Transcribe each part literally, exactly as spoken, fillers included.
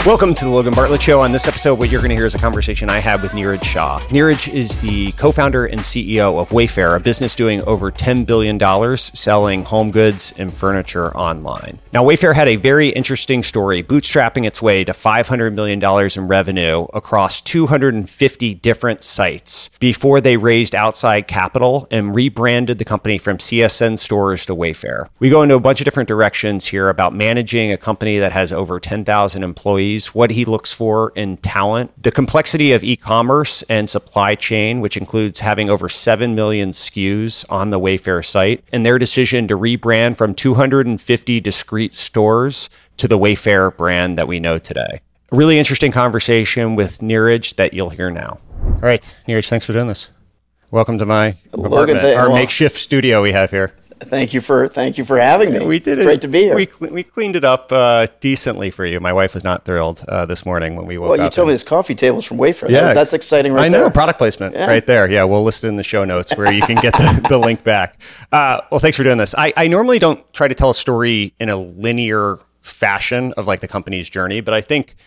Welcome to the Logan Bartlett Show. On this episode, what you're going to hear is a conversation I had with Neeraj Shah. Neeraj is the co-founder and C E O of Wayfair, a business doing over ten billion dollars selling home goods and furniture online. Now, Wayfair had a very interesting story, bootstrapping its way to five hundred million dollars in revenue across two hundred fifty different sites before they raised outside capital and rebranded the company from C S N Stores to Wayfair. We go into a bunch of different directions here about managing a company that has over ten thousand employees, what he looks for in talent, the complexity of e-commerce and supply chain, which includes having over seven million S K Us on the Wayfair site, and their decision to rebrand from two hundred fifty discrete stores to the Wayfair brand that we know today. A really interesting conversation with Neeraj that you'll hear now. All right, Neeraj, thanks for doing this. Welcome to my Logan, apartment, th- our well, makeshift studio we have here. Thank you for thank you for having me. We did it's it. Great to be here. We, we cleaned it up uh, decently for you. My wife was not thrilled uh, this morning when we woke well, up. you told and, me this coffee table's from Wayfair. Yeah, That- that's exciting right I know, there. product placement Yeah. right there. Yeah, we'll list it in the show notes where you can get the, the link back. Uh, well, thanks for doing this. I, I normally don't try to tell a story in a linear fashion of like the company's journey, but I think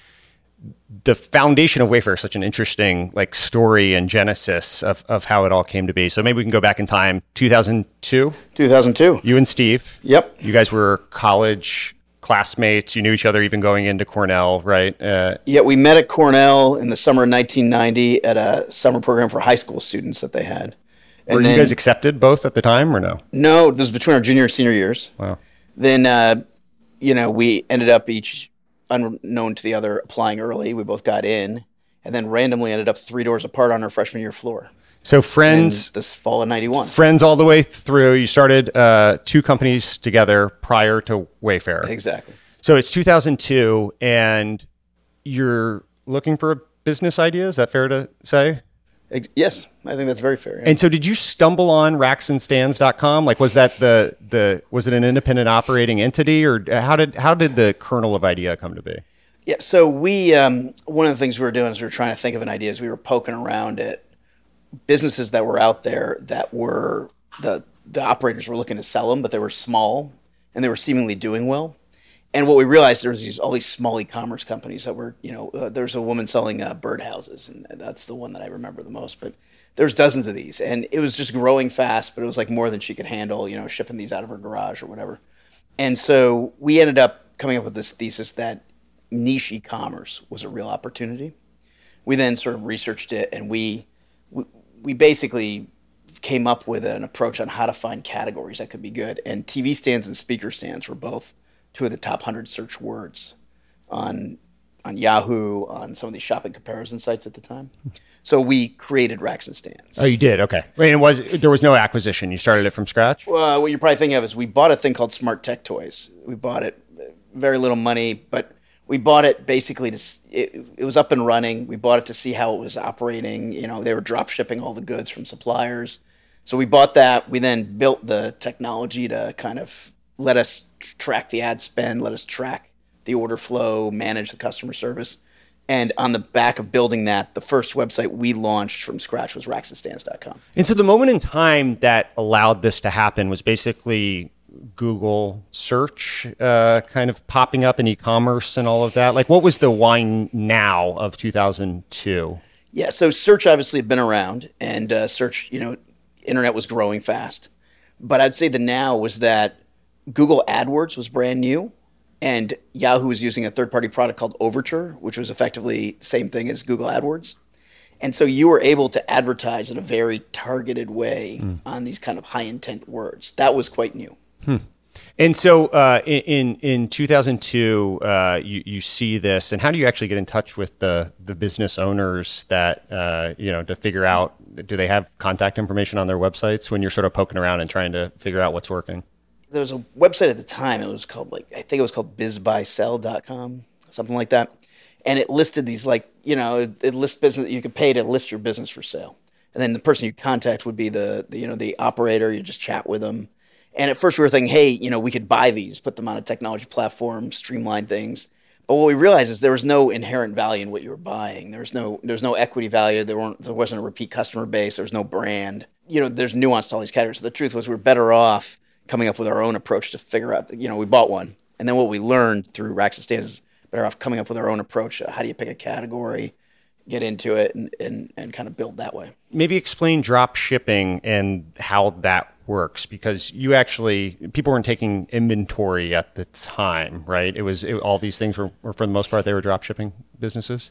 the foundation of Wayfair is such an interesting like story and genesis of, of how it all came to be. So maybe we can go back in time, two thousand two. two thousand two. You and Steve. Yep. You guys were college classmates. You knew each other even going into Cornell, right? Uh, Yeah, we met at Cornell in the summer of nineteen ninety at a summer program for high school students that they had. And were then, you guys accepted both at the time or no? No, this was between our junior and senior years. Wow. Then, uh, you know, we ended up each unknown to the other applying early. We both got in, and then randomly ended up three doors apart on our freshman year floor. So friends, in this fall of ninety-one. friends all the way through. You started uh, two companies together prior to Wayfair. Exactly. So it's two thousand two, and you're looking for a business idea. Is that fair to say? Ex- Yes, I think that's very fair. yeah. And so did you stumble on racks and stands dot com? Like, was that the, the, was it an independent operating entity, or how did, how did the kernel of idea come to be? Yeah, so we, um, one of the things we were doing is we were trying to think of an idea as we were poking around at businesses that were out there that were, the, the operators were looking to sell them, but they were small and they were seemingly doing well. And what we realized, there was these, all these small e-commerce companies that were, you know, uh, there's a woman selling uh, birdhouses, and that's the one that I remember the most. But there's dozens of these, and it was just growing fast, but it was like more than she could handle, you know, shipping these out of her garage or whatever. And so we ended up coming up with this thesis that niche e-commerce was a real opportunity. We then sort of researched it, and we we, we basically came up with an approach on how to find categories that could be good. And T V stands and speaker stands were both two of the top one hundred search words on on Yahoo, on some of these shopping comparison sites at the time. So we created Racks and Stands. Oh, you did? Okay. Wait, it was, there was no acquisition. You started it from scratch? Well, what you're probably thinking of is we bought a thing called Smart Tech Toys. We bought it, very little money, but we bought it basically to, s- it, it was up and running. We bought it to see how it was operating. You know, they were drop shipping all the goods from suppliers. So we bought that. We then built the technology to kind of let us track the ad spend, let us track the order flow, manage the customer service. And on the back of building that, the first website we launched from scratch was racks and stands dot com. And so the moment in time that allowed this to happen was basically Google search uh, kind of popping up in e-commerce and all of that. Like, what was the why now of two thousand two? Yeah, so search obviously had been around, and uh, search, you know, internet was growing fast. But I'd say the now was that Google AdWords was brand new, and Yahoo was using a third-party product called Overture, which was effectively the same thing as Google AdWords. And so you were able to advertise in a very targeted way mm. on these kind of high-intent words. That was quite new. Hmm. And so uh, in in two thousand two, uh, you you see this, and how do you actually get in touch with the the business owners that uh, you know to figure out, do they have contact information on their websites when you're sort of poking around and trying to figure out what's working? There was a website at the time. It was called like I think it was called biz buy sell dot com, something like that, and it listed these like you know it, it lists business. You could pay to list your business for sale, and then the person you contact would be the, the you know the operator. You just chat with them. And at first we were thinking, hey, you know, we could buy these, put them on a technology platform, streamline things. But what we realized is there was no inherent value in what you were buying. There was no, there was no equity value. There weren't, there wasn't a repeat customer base. There was no brand. You know, there's nuance to all these categories. So the truth was we were better off coming up with our own approach to figure out, you know, we bought one. And then what we learned through Racks and Stands is better off coming up with our own approach. How do you pick a category, get into it, and, and, and kind of build that way? Maybe explain drop shipping and how that works, because you actually, people weren't taking inventory at the time, right? It was, it, all these things were, were, for the most part, they were drop shipping businesses?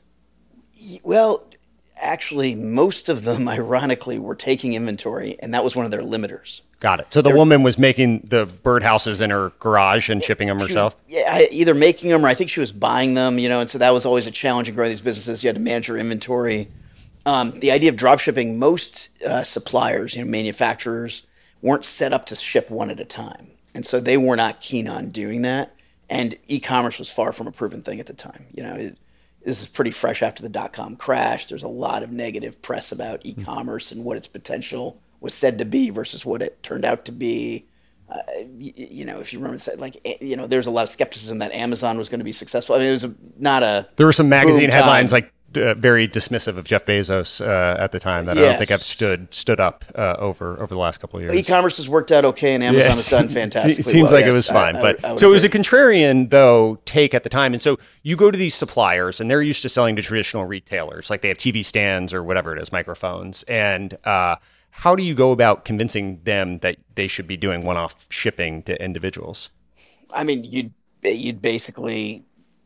Well, actually, most of them, ironically, were taking inventory, and that was one of their limiters. Got it. So the They're, woman was making the birdhouses in her garage and shipping them herself? Was, yeah, either making them or I think she was buying them, you know, and so that was always a challenge in growing these businesses. You had to manage your inventory. Um, the idea of drop shipping, most uh, suppliers, you know, manufacturers, weren't set up to ship one at a time. And so they were not keen on doing that. And e-commerce was far from a proven thing at the time. You know, it, this is pretty fresh after the dot-com crash. There's a lot of negative press about e-commerce and what its potential was said to be versus what it turned out to be. Uh, you, you know, if you remember, like, you know, there's a lot of skepticism that Amazon was going to be successful. I mean, it was a, not a. There were some magazine headlines like uh, very dismissive of Jeff Bezos uh, at the time that yes. I don't think have stood stood up uh, over over the last couple of years. E-commerce has worked out okay, and Amazon yes. has done fantastically. Seems well. like yes, it was fine, I, but I, I so agree. it was a contrarian though take at the time, and so you go to these suppliers, and they're used to selling to traditional retailers, like they have T V stands or whatever it is, microphones, and. Uh, How do you go about convincing them that they should be doing one-off shipping to individuals? I mean, you'd you'd basically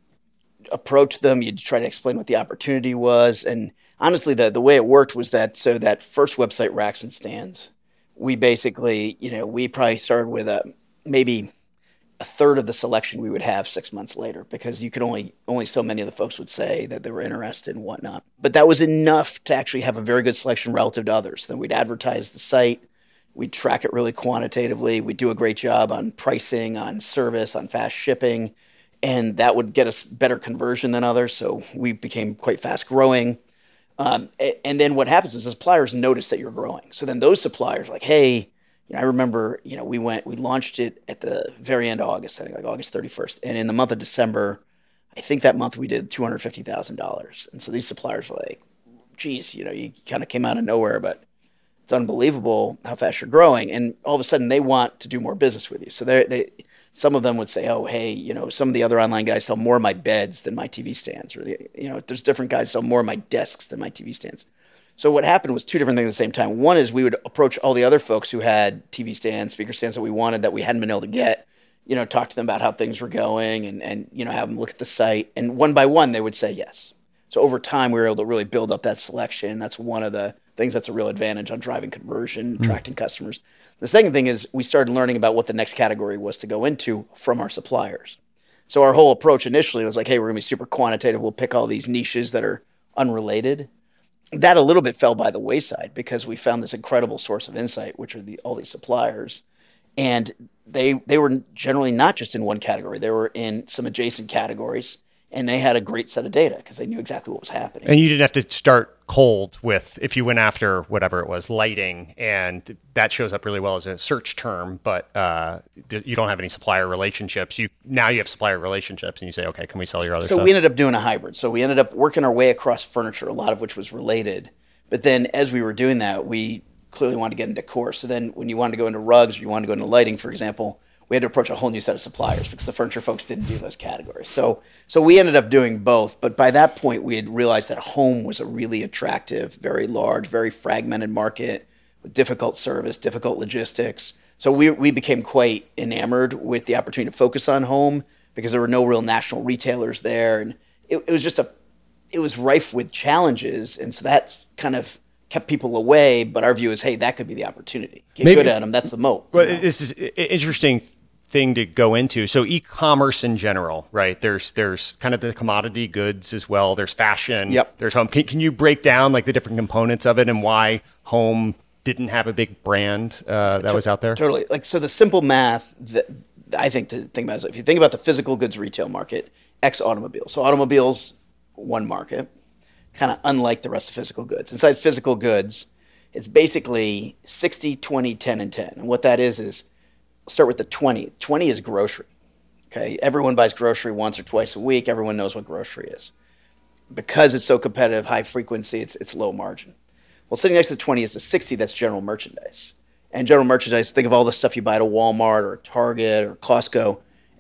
approach them. You'd try to explain what the opportunity was. And honestly, the, the way it worked was that, so that first website, Racks and Stands, we basically, you know, we probably started with a maybe a third of the selection we would have six months later, because you could only, only so many of the folks would say that they were interested and whatnot. But that was enough to actually have a very good selection relative to others. Then we'd advertise the site. We'd track it really quantitatively. We'd do a great job on pricing, on service, on fast shipping. And that would get us better conversion than others. So we became quite fast growing. Um, and then what happens is the suppliers notice that you're growing. So then those suppliers are like, hey, you know, I remember, you know, we went, we launched it at the very end of August, I think like August thirty-first. And in the month of December, I think that month we did two hundred fifty thousand dollars. And so these suppliers were like, geez, you know, you kind of came out of nowhere, but it's unbelievable how fast you're growing. And all of a sudden they want to do more business with you. So they, they, some of them would say, oh, hey, you know, some of the other online guys sell more of my beds than my T V stands. Or, the, you know, there's different guys sell more of my desks than my T V stands. So what happened was two different things at the same time. One is we would approach all the other folks who had T V stands, speaker stands that we wanted that we hadn't been able to get, you know, talk to them about how things were going and, and, you know, have them look at the site. And one by one, they would say yes. So over time, we were able to really build up that selection. That's one of the things that's a real advantage on driving conversion, mm. attracting customers. The second thing is we started learning about what the next category was to go into from our suppliers. So our whole approach initially was like, hey, we're going to be super quantitative. We'll pick all these niches that are unrelated. That a little bit fell by the wayside because we found this incredible source of insight, which are the, all these suppliers. And they they were generally not just in one category. They were in some adjacent categories, and they had a great set of data because they knew exactly what was happening. And you didn't have to start cold with, if you went after whatever it was, lighting, and that shows up really well as a search term, but uh, you don't have any supplier relationships. You Now you have supplier relationships, and you say, okay, can we sell your other so stuff? So we ended up doing a hybrid. So we ended up working our way across furniture, a lot of which was related. But then as we were doing that, we clearly wanted to get into decor. So then when you wanted to go into rugs or you wanted to go into lighting, for example, we had to approach a whole new set of suppliers because the furniture folks didn't do those categories. So so we ended up doing both. But by that point, we had realized that home was a really attractive, very large, very fragmented market with difficult service, difficult logistics. So we we became quite enamored with the opportunity to focus on home because there were no real national retailers there. And it, it was just a, it was rife with challenges. And so that kind of kept people away. But our view is, hey, that could be the opportunity. Get Maybe, good at them. That's the moat. Well, you know? This is interesting thing to go into. So e-commerce in general, right? There's there's kind of the commodity goods as well. There's fashion. Yep. There's home. Can, can you break down like the different components of it and why home didn't have a big brand uh, that was out there? Totally. Like, so the simple math that I think to think about is if you think about the physical goods retail market, X automobiles. So automobiles, one market, kind of unlike the rest of physical goods. Inside physical goods, it's basically sixty, twenty, ten, and ten. And what that is is, start with the twenty. twenty is grocery. Okay, everyone buys grocery once or twice a week. Everyone knows what grocery is. Because it's so competitive, high frequency, it's it's low margin. Well, sitting next to twenty is the sixty. That's general merchandise. And general merchandise, think of all the stuff you buy at a Walmart or a Target or Costco.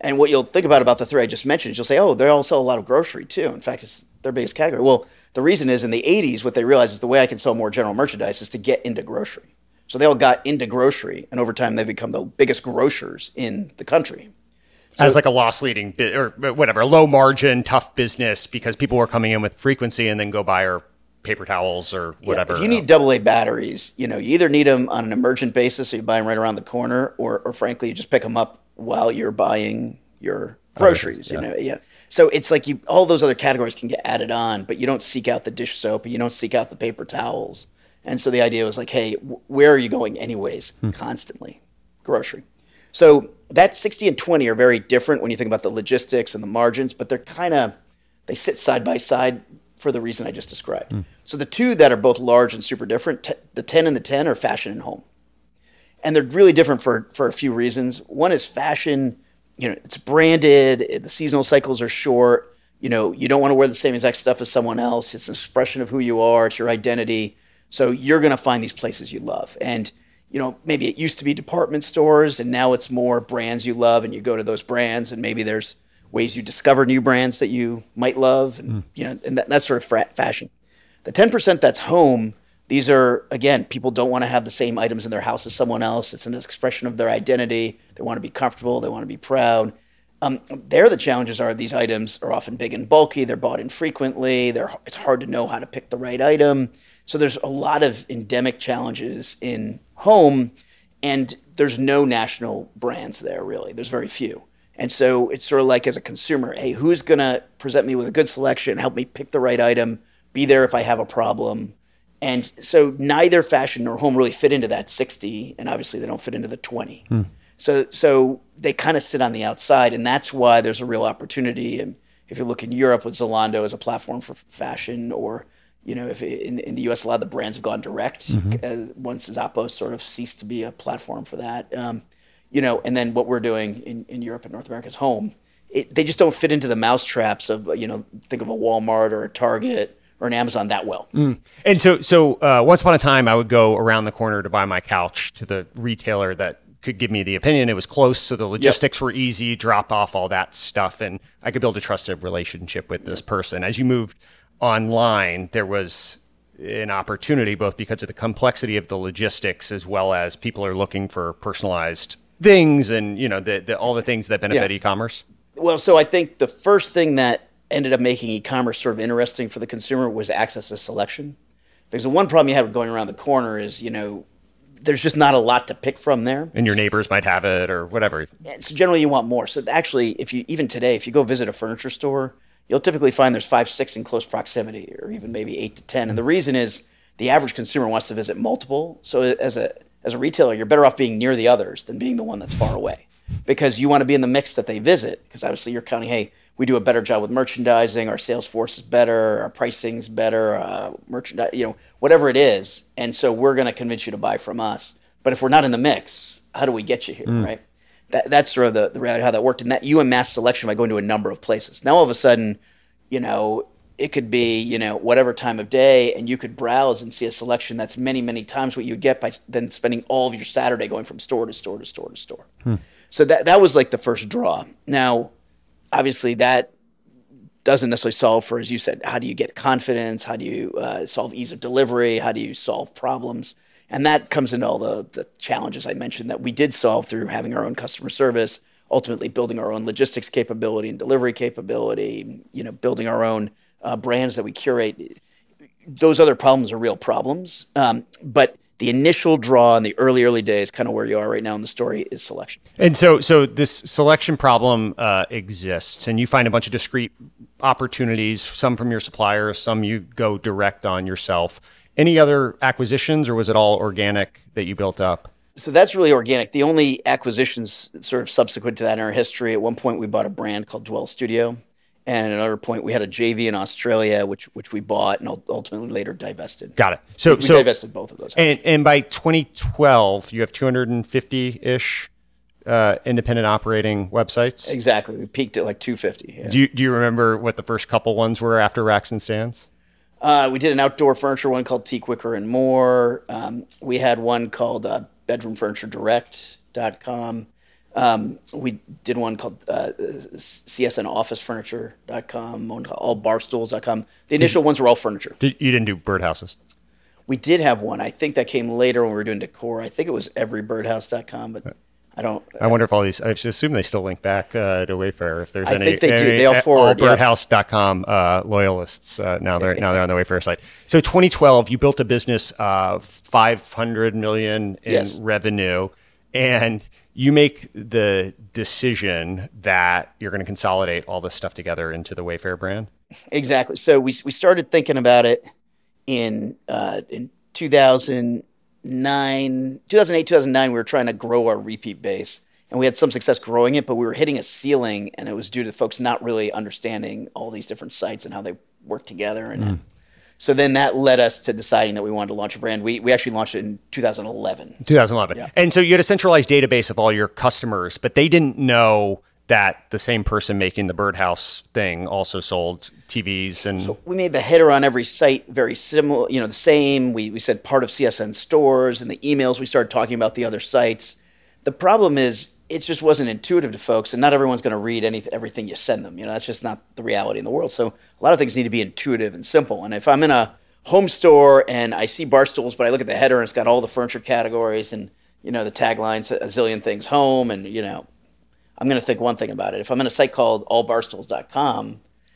And what you'll think about about the three I just mentioned is you'll say, oh, they all sell a lot of grocery too. In fact, it's their biggest category. Well, the reason is in the eighties, what they realized is the way I can sell more general merchandise is to get into grocery. So they all got into grocery, and over time they've become the biggest grocers in the country. So, as like a loss leading or whatever, a low margin, tough business because people were coming in with frequency and then go buy our paper towels or whatever. Yeah, if you need double A batteries, you know, you either need them on an emergent basis, so you buy them right around the corner, or, or frankly, you just pick them up while you're buying your groceries. Oh, yeah. You know, yeah. So it's like you, all those other categories can get added on, but you don't seek out the dish soap and you don't seek out the paper towels. And so the idea was like, hey, where are you going anyways? Hmm. Constantly, grocery. So that sixty and twenty are very different when you think about the logistics and the margins, but they're kind of, they sit side by side for the reason I just described. Hmm. So the two that are both large and super different, t- the ten and the ten are fashion and home. And they're really different for, for a few reasons. One is fashion, you know, it's branded, the seasonal cycles are short, you know, you don't want to wear the same exact stuff as someone else. It's an expression of who you are, it's your identity. So you're going to find these places you love. And, you know, maybe it used to be department stores and now it's more brands you love and you go to those brands and maybe there's ways you discover new brands that you might love and, mm. you know, and that, that's sort of fra- fashion. The ten percent that's home, these are, again, people don't want to have the same items in their house as someone else. It's an expression of their identity. They want to be comfortable. They want to be proud. Um, there, the challenges are these items are often big and bulky. They're bought infrequently. They're, it's hard to know how to pick the right item. So there's a lot of endemic challenges in home, and there's no national brands there, really. There's very few. And so it's sort of like as a consumer, hey, who's going to present me with a good selection, help me pick the right item, be there if I have a problem? And so neither fashion nor home really fit into that sixty, and obviously they don't fit into the twenty. Hmm. So so they kind of sit on the outside, and that's why there's a real opportunity. And if you look in Europe with Zalando as a platform for fashion, or you know, if in, in the U S a lot of the brands have gone direct mm-hmm. uh, once Zappos sort of ceased to be a platform for that. Um, you know, and then what we're doing in, in Europe and North America is home. It, they just don't fit into the mousetraps of, you know, think of a Walmart or a Target or an Amazon that well. Mm. And so, so uh, once upon a time, I would go around the corner to buy my couch to the retailer that could give me the opinion. It was close, so the logistics yep. were easy, drop off all that stuff, and I could build a trusted relationship with this person. As you moved online, there was an opportunity, both because of the complexity of the logistics as well as people are looking for personalized things and, you know, the, the all the things that benefit yeah. e-commerce. Well, so I think the first thing that ended up making e-commerce sort of interesting for the consumer was access to selection. Because the one problem you have with going around the corner is, you know, there's just not a lot to pick from there. And your neighbors might have it or whatever. And so generally you want more. So actually, if you even today, if you go visit a furniture store, you'll typically find there's five, six in close proximity, or even maybe eight to ten. And the reason is the average consumer wants to visit multiple. So as a as a retailer, you're better off being near the others than being the one that's far away, because you want to be in the mix that they visit. Because obviously you're counting, hey, we do a better job with merchandising, our sales force is better, our pricing's better, uh, merchandise, you know, whatever it is. And so we're going to convince you to buy from us. But if we're not in the mix, how do we get you here, mm. right? That, that's sort of the, the reality of how that worked. And that you and mass selection by going to a number of places. Now all of a sudden, you know, it could be, you know, whatever time of day, and you could browse and see a selection that's many, many times what you would get by then spending all of your Saturday going from store to store to store to store. Hmm. So that that was like the first draw. Now, obviously that doesn't necessarily solve for, as you said, how do you get confidence? How do you uh, solve ease of delivery? How do you solve problems? And that comes into all the, the challenges I mentioned that we did solve through having our own customer service, ultimately building our own logistics capability and delivery capability, you know, building our own uh, brands that we curate. Those other problems are real problems. Um, but the initial draw in the early, early days, kind of where you are right now in the story, is selection. And so so this selection problem uh, exists, and you find a bunch of discrete opportunities, some from your suppliers, some you go direct on yourself. Any other acquisitions, or was it all organic that you built up? So that's really organic. The only acquisitions sort of subsequent to that in our history, at one point we bought a brand called Dwell Studio. And at another point, we had a J V in Australia, which which we bought and ultimately later divested. Got it. So we so, divested both of those. And, and by twenty twelve, you have two hundred fifty-ish uh, independent operating websites? Exactly. We peaked at like two hundred fifty. Yeah. Do you, do you remember what the first couple ones were after Racks and Stands? Uh, we did an outdoor furniture one called Teak Wicker and More. Um, we had one called uh, bedroom furniture direct dot com. Um, we did one called uh, C S N office furniture dot com, one called all barstools dot com. The initial did, ones were all furniture. Did, you didn't do birdhouses? We did have one. I think that came later when we were doing decor. I think it was every birdhouse dot com, but I don't. I wonder if all these. I assume they still link back uh, to Wayfair. If there's I any, think they any, do. They all forward. All birdhouse dot com uh, loyalists uh, now they're now they're on the Wayfair site. So twenty twelve, you built a business of five hundred million in yes. revenue, and you make the decision that you're going to consolidate all this stuff together into the Wayfair brand. Exactly. So we we started thinking about it in uh, in two thousand nine, two thousand eight, two thousand nine. We were trying to grow our repeat base, and we had some success growing it, but we were hitting a ceiling, and it was due to folks not really understanding all these different sites and how they work together. And mm. so then that led us to deciding that we wanted to launch a brand. We we actually launched it in two thousand eleven. two thousand eleven. Yeah. And so you had a centralized database of all your customers, but they didn't know that the same person making the birdhouse thing also sold T Vs. And so we made the header on every site very similar, you know, the same. We we said part of C S N stores, and the emails we started talking about the other sites. The problem is it just wasn't intuitive to folks, and not everyone's going to read any everything you send them. You know, that's just not the reality in the world. So a lot of things need to be intuitive and simple. And if I'm in a home store and I see Barstools, but I look at the header and it's got all the furniture categories and, you know, the taglines, a zillion things home, and, you know, I'm going to think one thing about it. If I'm in a site called all barstools dot com,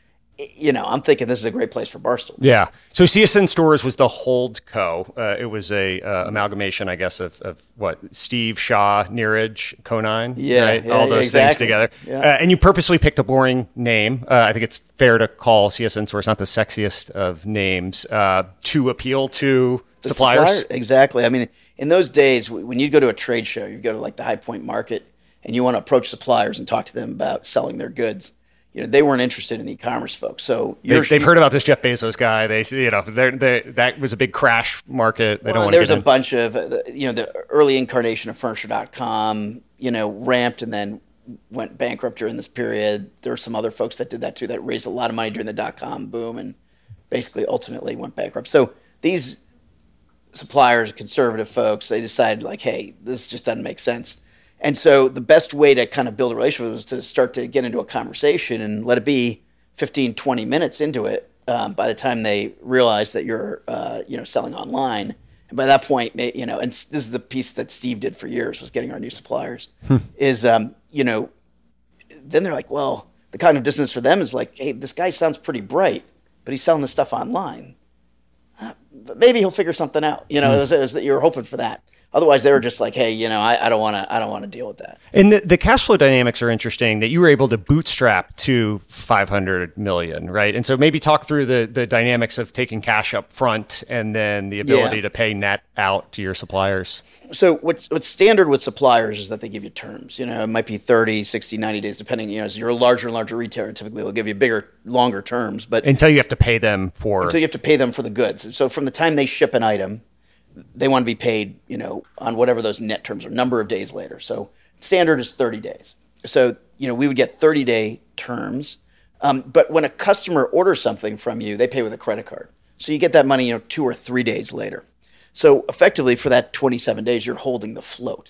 you know, I'm thinking this is a great place for Barstools. Yeah. So C S N Stores was the hold co. Uh, it was a uh, amalgamation, I guess, of, of what Steve, Shaw, Neeraj, Conine. Yeah, right? yeah, all those exactly. things together. Yeah. Uh, and you purposely picked a boring name. Uh, I think it's fair to call C S N Stores not the sexiest of names uh, to appeal to the suppliers. Supplier, exactly. I mean, in those days, when you go to a trade show, you go to like the High Point Market, and you want to approach suppliers and talk to them about selling their goods. You know, they weren't interested in e-commerce folks. So they've, they've heard about this Jeff Bezos guy. They, you know, they're, they're, that was a big crash market. They well, don't want there's to a in. bunch of, uh, you know, the early incarnation of furniture dot com, you know, ramped and then went bankrupt during this period. There were some other folks that did that too, that raised a lot of money during the dot-com boom and basically ultimately went bankrupt. So these suppliers, conservative folks, they decided like, hey, this just doesn't make sense. And so the best way to kind of build a relationship was to start to get into a conversation and let it be fifteen, twenty minutes into it um, by the time they realize that you're, uh, you know, selling online. And by that point, you know, and this is the piece that Steve did for years was getting our new suppliers hmm. is, um, you know, then they're like, well, the cognitive dissonance for them is like, hey, this guy sounds pretty bright, but he's selling this stuff online. Uh, but maybe he'll figure something out. You know, hmm. it was, it was that you were hoping for that. Otherwise, they were just like, "Hey, you know, I, I don't want to. I don't want to deal with that." And the, the cash flow dynamics are interesting. That you were able to bootstrap to five hundred million, right? And so maybe talk through the the dynamics of taking cash up front and then the ability yeah. to pay net out to your suppliers. So what's what's standard with suppliers is that they give you terms. You know, it might be thirty, sixty, ninety days, depending. You know, as you're a larger and larger retailer, typically they'll give you bigger, longer terms. But until you have to pay them for until you have to pay them for the goods. So from the time they ship an item, they want to be paid, you know, on whatever those net terms are, number of days later. So standard is thirty days. So, you know, we would get thirty-day terms. Um, but when a customer orders something from you, they pay with a credit card. So you get that money, you know, two or three days later. So effectively for that twenty-seven days, you're holding the float.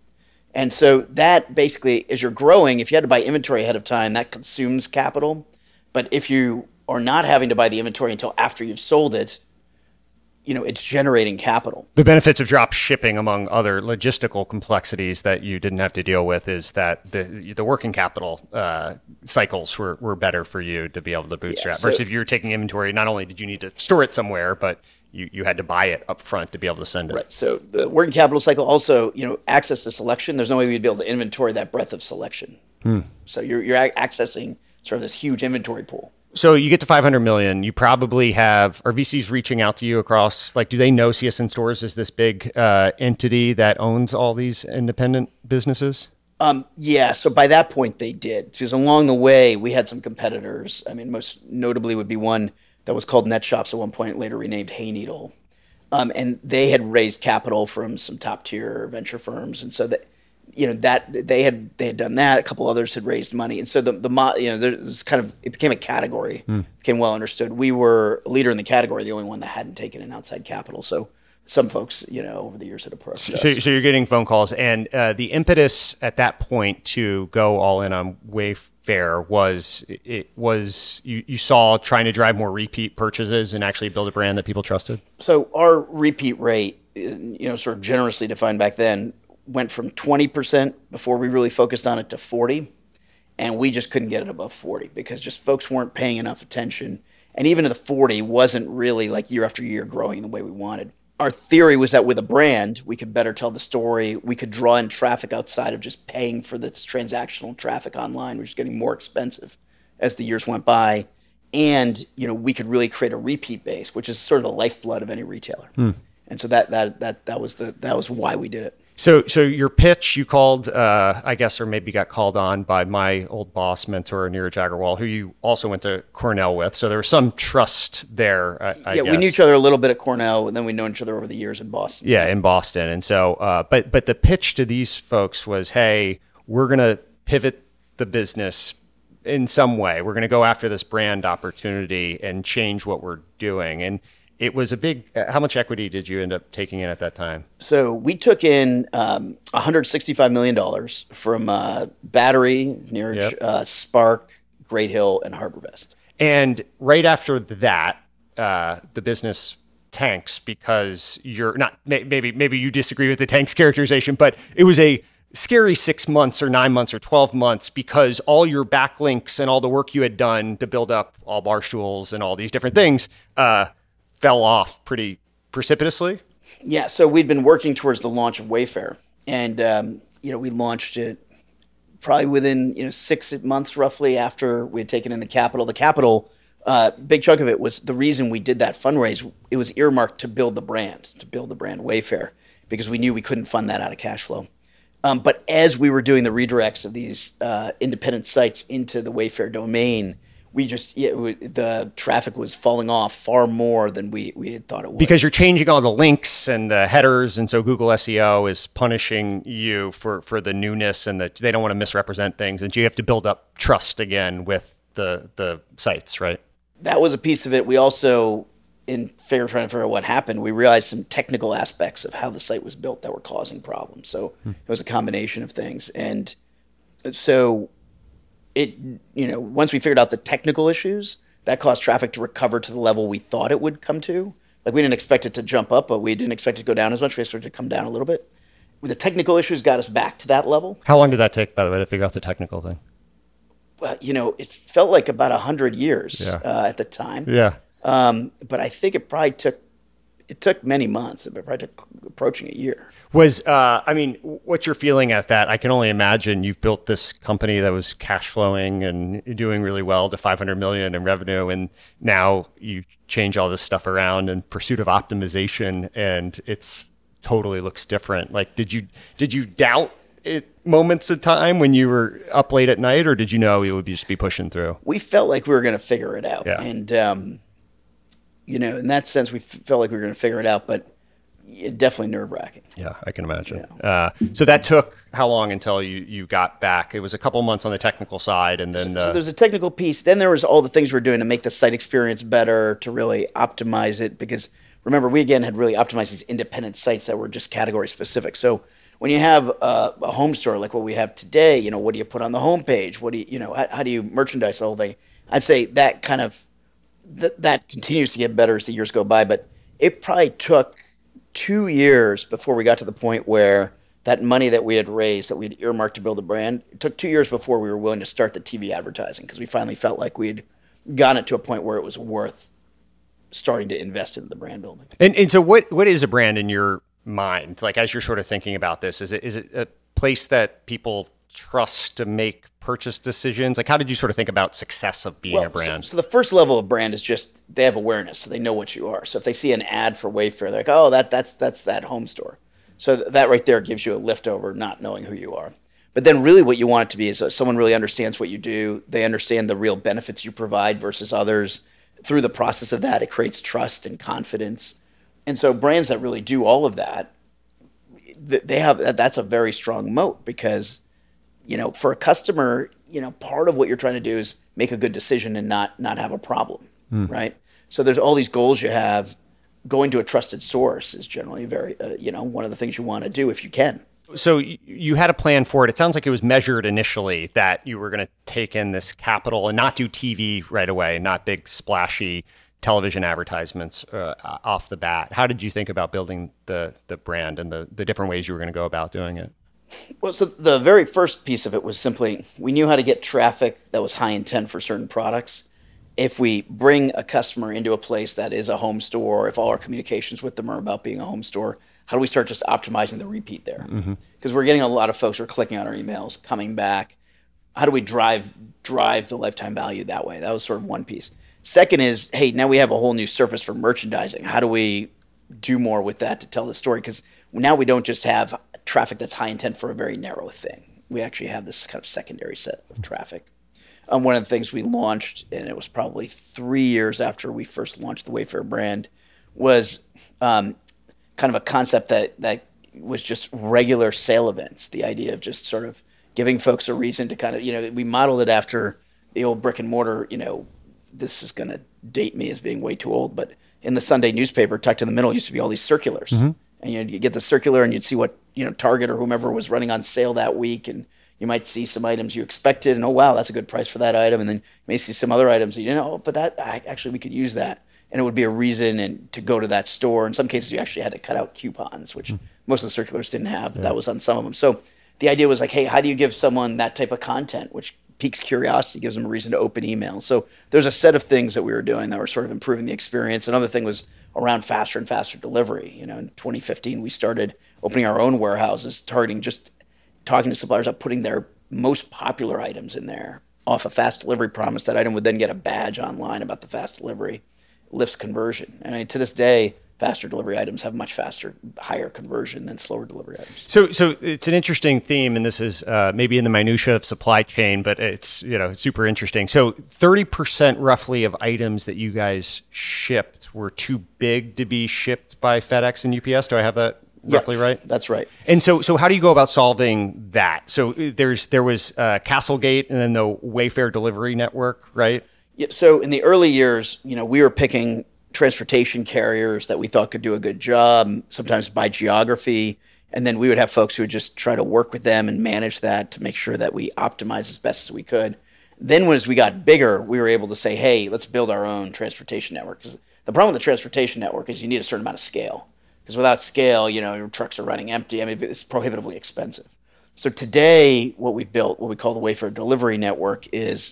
And so that basically, as you're growing, if you had to buy inventory ahead of time, that consumes capital. But if you are not having to buy the inventory until after you've sold it, you know, it's generating capital. The benefits of drop shipping, among other logistical complexities that you didn't have to deal with, is that the the working capital uh, cycles were, were better for you to be able to bootstrap. Yeah, so, versus if you were taking inventory, not only did you need to store it somewhere, but you, you had to buy it up front to be able to send it. Right. So the working capital cycle also, you know, access to selection. There's no way we'd be able to inventory that breadth of selection. Hmm. So you're you're accessing sort of this huge inventory pool. So you get to five hundred million, you probably have, are V Cs reaching out to you across, like, do they know C S N Stores is this big uh, entity that owns all these independent businesses? Um, yeah, so by that point they did. Because along the way, we had some competitors. I mean, most notably would be one that was called NetShops at one point, later renamed Hayneedle. Um, and they had raised capital from some top tier venture firms. And so that, you know, that they had they had done that. A couple others had raised money, and so the the you know there's kind of it became a category, mm. became well understood. We were a leader in the category, the only one that hadn't taken an outside capital. So some folks, you know, over the years had approached us. So, so you're getting phone calls, and uh, the impetus at that point to go all in on Wayfair was it was you, you saw trying to drive more repeat purchases and actually build a brand that people trusted. So our repeat rate, you know, sort of generously defined back then, went from twenty percent before we really focused on it to forty, and we just couldn't get it above forty because just folks weren't paying enough attention, and even at the forty wasn't really like year after year growing the way we wanted. Our theory was that with a brand, we could better tell the story. We could draw in traffic outside of just paying for this transactional traffic online, which is getting more expensive as the years went by. And, you know, we could really create a repeat base, which is sort of the lifeblood of any retailer. Hmm. And so that that that that was the that was why we did it. So, so your pitch, you called, uh, I guess, or maybe got called on by my old boss, mentor, Neeraj Agarwal, who you also went to Cornell with. So there was some trust there, I, I yeah, guess. We knew each other a little bit at Cornell, and then we known each other over the years in Boston. Yeah, in Boston. And so, uh, but but the pitch to these folks was, hey, we're going to pivot the business in some way. We're going to go after this brand opportunity and change what we're doing. And it was a big, how much equity did you end up taking in at that time? So we took in um, one hundred sixty-five million dollars from uh, Battery, Neeraj, yep. uh, Spark, Great Hill, and HarborVest. And right after that, uh, the business tanks because you're not, maybe maybe you disagree with the tanks characterization, but it was a scary six months or nine months or twelve months because all your backlinks and all the work you had done to build up all Barstools and all these different things, uh, fell off pretty precipitously. Yeah, so we'd been working towards the launch of Wayfair, and um, you know we launched it probably within you know six months roughly after we had taken in the capital. The capital, uh, big chunk of it was the reason we did that fundraise. It was earmarked to build the brand, to build the brand Wayfair, because we knew we couldn't fund that out of cash flow. Um, but as we were doing the redirects of these uh, independent sites into the Wayfair domain, we just, yeah, the traffic was falling off far more than we, we had thought it would. Because you're changing all the links and the headers, and so Google S E O is punishing you for, for the newness, and that they don't want to misrepresent things, and you have to build up trust again with the the sites, right? That was a piece of it. We also, in figure, trying to figure out what happened, we realized some technical aspects of how the site was built that were causing problems. So hmm. it was a combination of things. And so it, you know, once we figured out the technical issues, that caused traffic to recover to the level we thought it would come to. Like, we didn't expect it to jump up, but we didn't expect it to go down as much. We expected it to come down a little bit. The technical issues got us back to that level. How long did that take, by the way, to figure out the technical thing? Well, you know, it felt like about a hundred years yeah. uh, at the time. Yeah. Um, but I think it probably took, it took many months. It probably took approaching a year. Was, uh, I mean, what's your feeling at that? I can only imagine you've built this company that was cash flowing and doing really well to five hundred million in revenue. And now you change all this stuff around in pursuit of optimization, and it's totally looks different. Like, did you, did you doubt it moments of time when you were up late at night, or did you know you would just be pushing through? We felt like we were going to figure it out. Yeah. And, um, you know, in that sense, we f- felt like we were going to figure it out, but it definitely nerve-wracking. Yeah, I can imagine. Yeah. Uh, so that took how long until you, you got back? It was a couple months on the technical side, and then... So, uh, so there's a technical piece. Then there was all the things we were doing to make the site experience better, to really optimize it, because remember, we again had really optimized these independent sites that were just category specific. So when you have a, a home store like what we have today, you know, what do you put on the homepage? What do you, you know, how, how do you merchandise the whole thing? I'd say that kind of, th- that continues to get better as the years go by, but it probably took two years before we got to the point where that money that we had raised, that we had earmarked to build a brand, it took two years before we were willing to start the T V advertising, because we finally felt like we'd gotten it to a point where it was worth starting to invest in the brand building. And and so what what is a brand in your mind? Like, as you're sort of thinking about this, is it is it a place that people trust to make purchase decisions? Like, how did you sort of think about success of being well, a brand? So, so the first level of brand is just they have awareness, so they know what you are. So if they see an ad for Wayfair, they're like, oh, that that's that's that home store. So th- that right there gives you a lift over not knowing who you are. But then really what you want it to be is that someone really understands what you do. They understand the real benefits you provide versus others. Through the process of that, it creates trust and confidence. And so brands that really do all of that, they have that's a very strong moat, because, you know, for a customer, you know, part of what you're trying to do is make a good decision and not not have a problem, mm. right? So there's all these goals you have. going to a trusted source is generally very, uh, you know, one of the things you want to do if you can. So you had a plan for it. It sounds like it was measured initially that you were going to take in this capital and not do T V right away, not big splashy television advertisements uh, off the bat. How did you think about building the the brand and the, the different ways you were going to go about doing it? Well, so the very first piece of it was simply we knew how to get traffic that was high intent for certain products. If we bring a customer into a place that is a home store, if all our communications with them are about being a home store, how do we start just optimizing the repeat there? Because mm-hmm. we're getting a lot of folks who are clicking on our emails, coming back. How do we drive drive the lifetime value that way? That was sort of one piece. Second is, hey, now we have a whole new surface for merchandising. How do we do more with that to tell the story? Because now we don't just have traffic that's high intent for a very narrow thing. We actually have this kind of secondary set of traffic. Um, one of the things we launched, and it was probably three years after we first launched the Wayfair brand, was um, kind of a concept that, that was just regular sale events. The idea of just sort of giving folks a reason to kind of, you know, we modeled it after the old brick and mortar, you know, this is going to date me as being way too old, but in the Sunday newspaper, tucked in the middle, used to be all these circulars. Mm-hmm. And you know, you get the circular and you'd see what, you know, Target or whomever was running on sale that week, and you might see some items you expected, and oh wow, that's a good price for that item. And then you may see some other items, and you know, oh, but that actually we could use that, and it would be a reason and to go to that store. In some cases, you actually had to cut out coupons, which mm-hmm. most of the circulars didn't have, but yeah. that was on some of them. So the idea was like, hey, how do you give someone that type of content, which piques curiosity, gives them a reason to open email? So there's a set of things that we were doing that were sort of improving the experience. Another thing was around faster and faster delivery. You know, in twenty fifteen, we started opening our own warehouses, targeting just talking to suppliers about putting their most popular items in there off a fast delivery promise. That item would then get a badge online about the fast delivery, lifts conversion. And I mean, to this day, faster delivery items have much faster, higher conversion than slower delivery items. So, so it's an interesting theme, and this is uh, maybe in the minutia of supply chain, but it's, you know, super interesting. So, thirty percent roughly of items that you guys shipped were too big to be shipped by FedEx and U P S. Do I have that roughly yeah, right? That's right. And so, so how do you go about solving that? So, there's there was uh, Castlegate, and then the Wayfair delivery network, right? Yeah. So, in the early years, you know, we were picking transportation carriers that we thought could do a good job, sometimes by geography. And then we would have folks who would just try to work with them and manage that to make sure that we optimize as best as we could. Then when as we got bigger, we were able to say, hey, let's build our own transportation network. Because the problem with the transportation network is you need a certain amount of scale. Because without scale, you know, your trucks are running empty. I mean, it's prohibitively expensive. So today, what we've built, what we call the Wayfair Delivery Network, is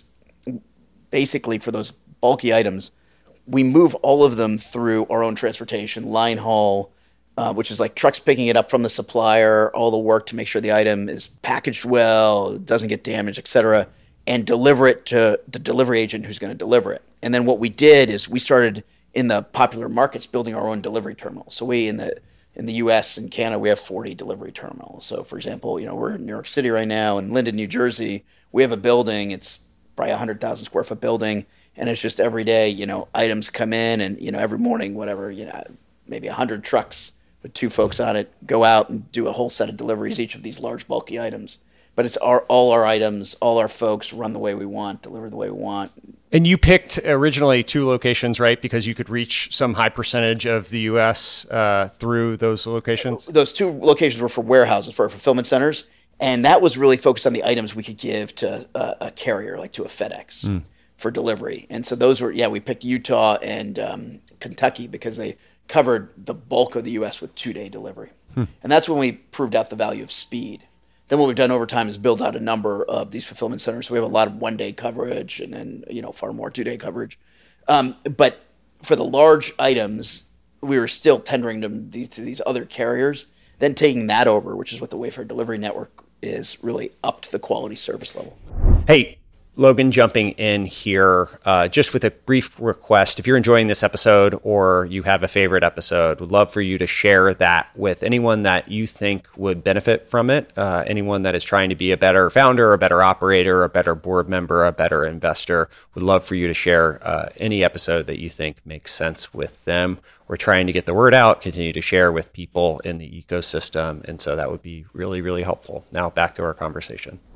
basically for those bulky items, we move all of them through our own transportation, line haul, uh, which is like trucks picking it up from the supplier, all the work to make sure the item is packaged well, doesn't get damaged, et cetera, and deliver it to the delivery agent who's going to deliver it. And then what we did is we started in the popular markets building our own delivery terminals. So we, in the in the U S and Canada, we have forty delivery terminals. So for example, you know, we're in New York City right now, in Linden, New Jersey, we have a building, it's probably a one hundred thousand square foot building. And it's just every day, you know, items come in, and, you know, every morning, whatever, you know, maybe one hundred trucks with two folks on it go out and do a whole set of deliveries, each of these large, bulky items. But it's our all our items, all our folks run the way we want, deliver the way we want. And you picked originally two locations, right? Because you could reach some high percentage of the U S uh, through those locations? Those two locations were for warehouses, for our fulfillment centers. And that was really focused on the items we could give to a, a carrier, like to a FedEx. Mm. For delivery. And so those were, yeah, we picked Utah and um, Kentucky because they covered the bulk of the U S with two-day delivery. Hmm. And that's when we proved out the value of speed. Then what we've done over time is build out a number of these fulfillment centers. So we have a lot of one-day coverage and then, you know, far more two-day coverage. Um, but for the large items, we were still tendering them to these other carriers. Then taking that over, which is what the Wayfair Delivery Network is, really upped the quality service level. Hey, Logan jumping in here uh, just with a brief request. If you're enjoying this episode or you have a favorite episode, would love for you to share that with anyone that you think would benefit from it, uh, anyone that is trying to be a better founder, a better operator, a better board member, a better investor. Would love for you to share uh, any episode that you think makes sense with them. We're trying to get the word out, continue to share with people in the ecosystem, and so that would be really, really helpful. Now back to our conversation.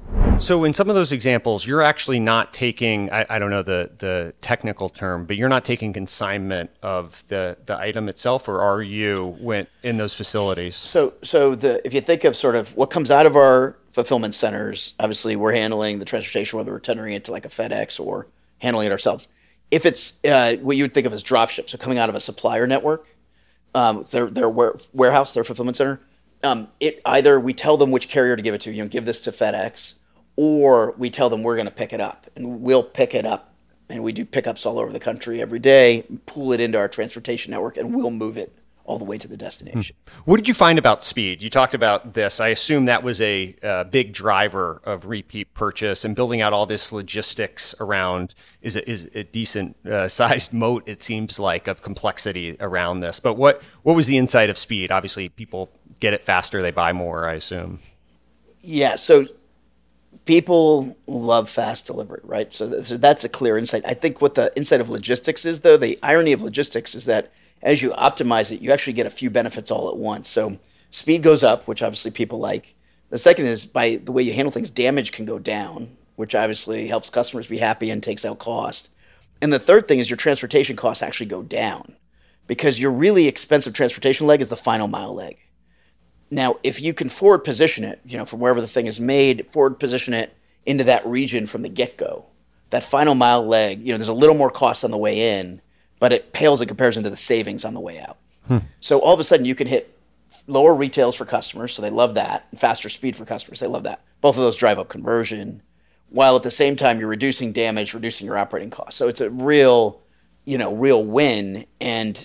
So in some of those examples, you're actually not taking, I, I don't know the, the technical term, but you're not taking consignment of the, the item itself, or are you when, in those facilities? So so the if you think of sort of what comes out of our fulfillment centers, obviously we're handling the transportation, whether we're tendering it to like a FedEx or handling it ourselves. If it's uh, what you would think of as drop ship, so coming out of a supplier network, um, their, their warehouse, their fulfillment center, um, it either we tell them which carrier to give it to, you know, give this to FedEx, or we tell them we're going to pick it up, and we'll pick it up. And we do pickups all over the country every day, pull it into our transportation network, and we'll move it all the way to the destination. What did you find about speed? You talked about this. I assume that was a uh, big driver of repeat purchase, and building out all this logistics around is a, is a decent uh, sized moat, it seems like, of complexity around this. But what, what was the insight of speed? Obviously, people get it faster, they buy more, I assume. Yeah, so people love fast delivery, right? So that's a clear insight. I think what the insight of logistics is, though, the irony of logistics is that as you optimize it, you actually get a few benefits all at once. So speed goes up, which obviously people like. The second is by the way you handle things, damage can go down, which obviously helps customers be happy and takes out cost. And the third thing is your transportation costs actually go down, because your really expensive transportation leg is the final mile leg. Now, if you can forward position it, you know, from wherever the thing is made, forward position it into that region from the get-go, that final mile leg, you know, there's a little more cost on the way in, but it pales in comparison to the savings on the way out. Hmm. So all of a sudden you can hit lower retails for customers, so they love that, and faster speed for customers, they love that. Both of those drive up conversion, while at the same time you're reducing damage, reducing your operating costs. So it's a real, you know, real win, and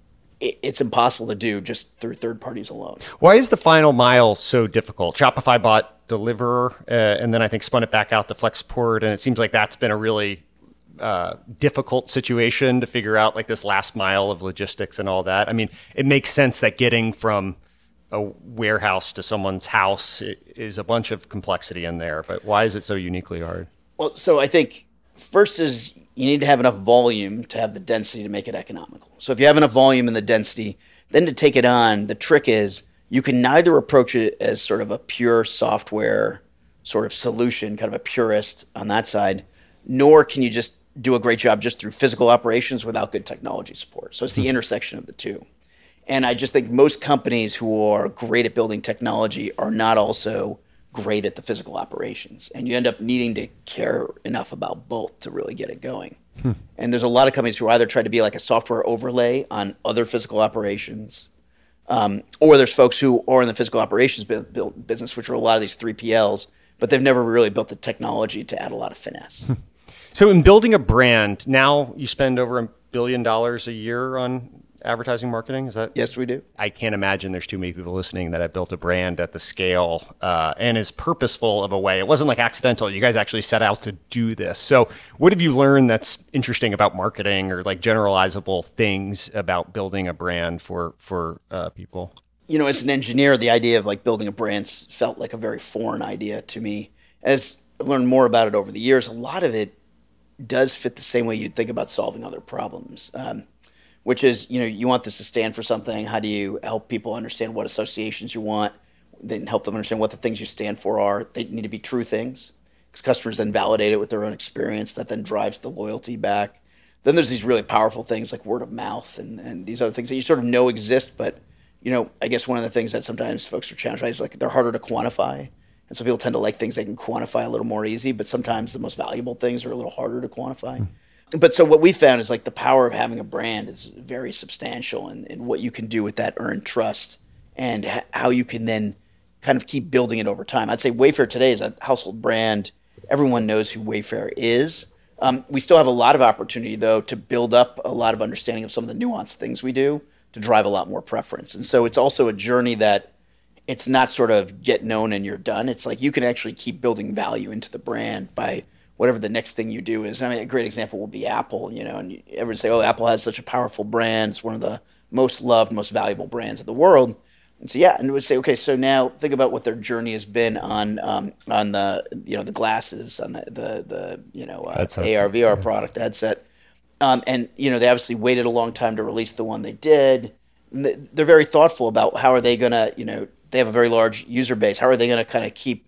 it's impossible to do just through third parties alone. Why is the final mile so difficult? Shopify bought Deliverr, uh, and then I think spun it back out to Flexport, and it seems like that's been a really uh, difficult situation to figure out, like this last mile of logistics and all that. I mean, it makes sense that getting from a warehouse to someone's house is a bunch of complexity in there, but why is it so uniquely hard? Well, so I think first is you need to have enough volume to have the density to make it economical. So if you have enough volume and the density, then to take it on, the trick is you can neither approach it as sort of a pure software sort of solution, kind of a purist on that side, nor can you just do a great job just through physical operations without good technology support. So it's the intersection of the two. And I just think most companies who are great at building technology are not also great at the physical operations, and you end up needing to care enough about both to really get it going. Hmm. And there's a lot of companies who either try to be like a software overlay on other physical operations, um, or there's folks who are in the physical operations business, which are a lot of these three P Ls, but they've never really built the technology to add a lot of finesse. Hmm. So in building a brand, now you spend over a billion dollars a year on advertising marketing, is that? Yes, we do. I can't imagine there's too many people listening that have built a brand at the scale uh, and is purposeful of a way. It wasn't like accidental. You guys actually set out to do this. So what have you learned that's interesting about marketing, or like generalizable things about building a brand for, for uh, people? You know, as an engineer, the idea of like building a brand felt like a very foreign idea to me. As I've learned more about it over the years, a lot of it does fit the same way you'd think about solving other problems. Um, which is, you know, you want this to stand for something. How do you help people understand what associations you want, then help them understand what the things you stand for are? They need to be true things, because customers then validate it with their own experience. That then drives the loyalty back. Then there's these really powerful things like word of mouth and, and these other things that you sort of know exist, but, you know, I guess one of the things that sometimes folks are challenged by is like they're harder to quantify. And so people tend to like things they can quantify a little more easy, but sometimes the most valuable things are a little harder to quantify. Mm. But so what we found is like the power of having a brand is very substantial in, in what you can do with that earned trust, and ha- how you can then kind of keep building it over time. I'd say Wayfair today is a household brand. Everyone knows who Wayfair is. Um, we still have a lot of opportunity, though, to build up a lot of understanding of some of the nuanced things we do to drive a lot more preference. And so it's also a journey that it's not sort of get known and you're done. It's like you can actually keep building value into the brand by whatever the next thing you do is. I mean, a great example would be Apple, you know, and you, everyone say, oh, Apple has such a powerful brand. It's one of the most loved, most valuable brands in the world. And so, yeah, and it would say, okay, so now think about what their journey has been on um, on the, you know, the glasses, on the, the, the you know, uh, A R, V R product, the headset. Um, and, you know, they obviously waited a long time to release the one they did. And they're very thoughtful about how are they going to, you know, they have a very large user base. How are they going to kind of keep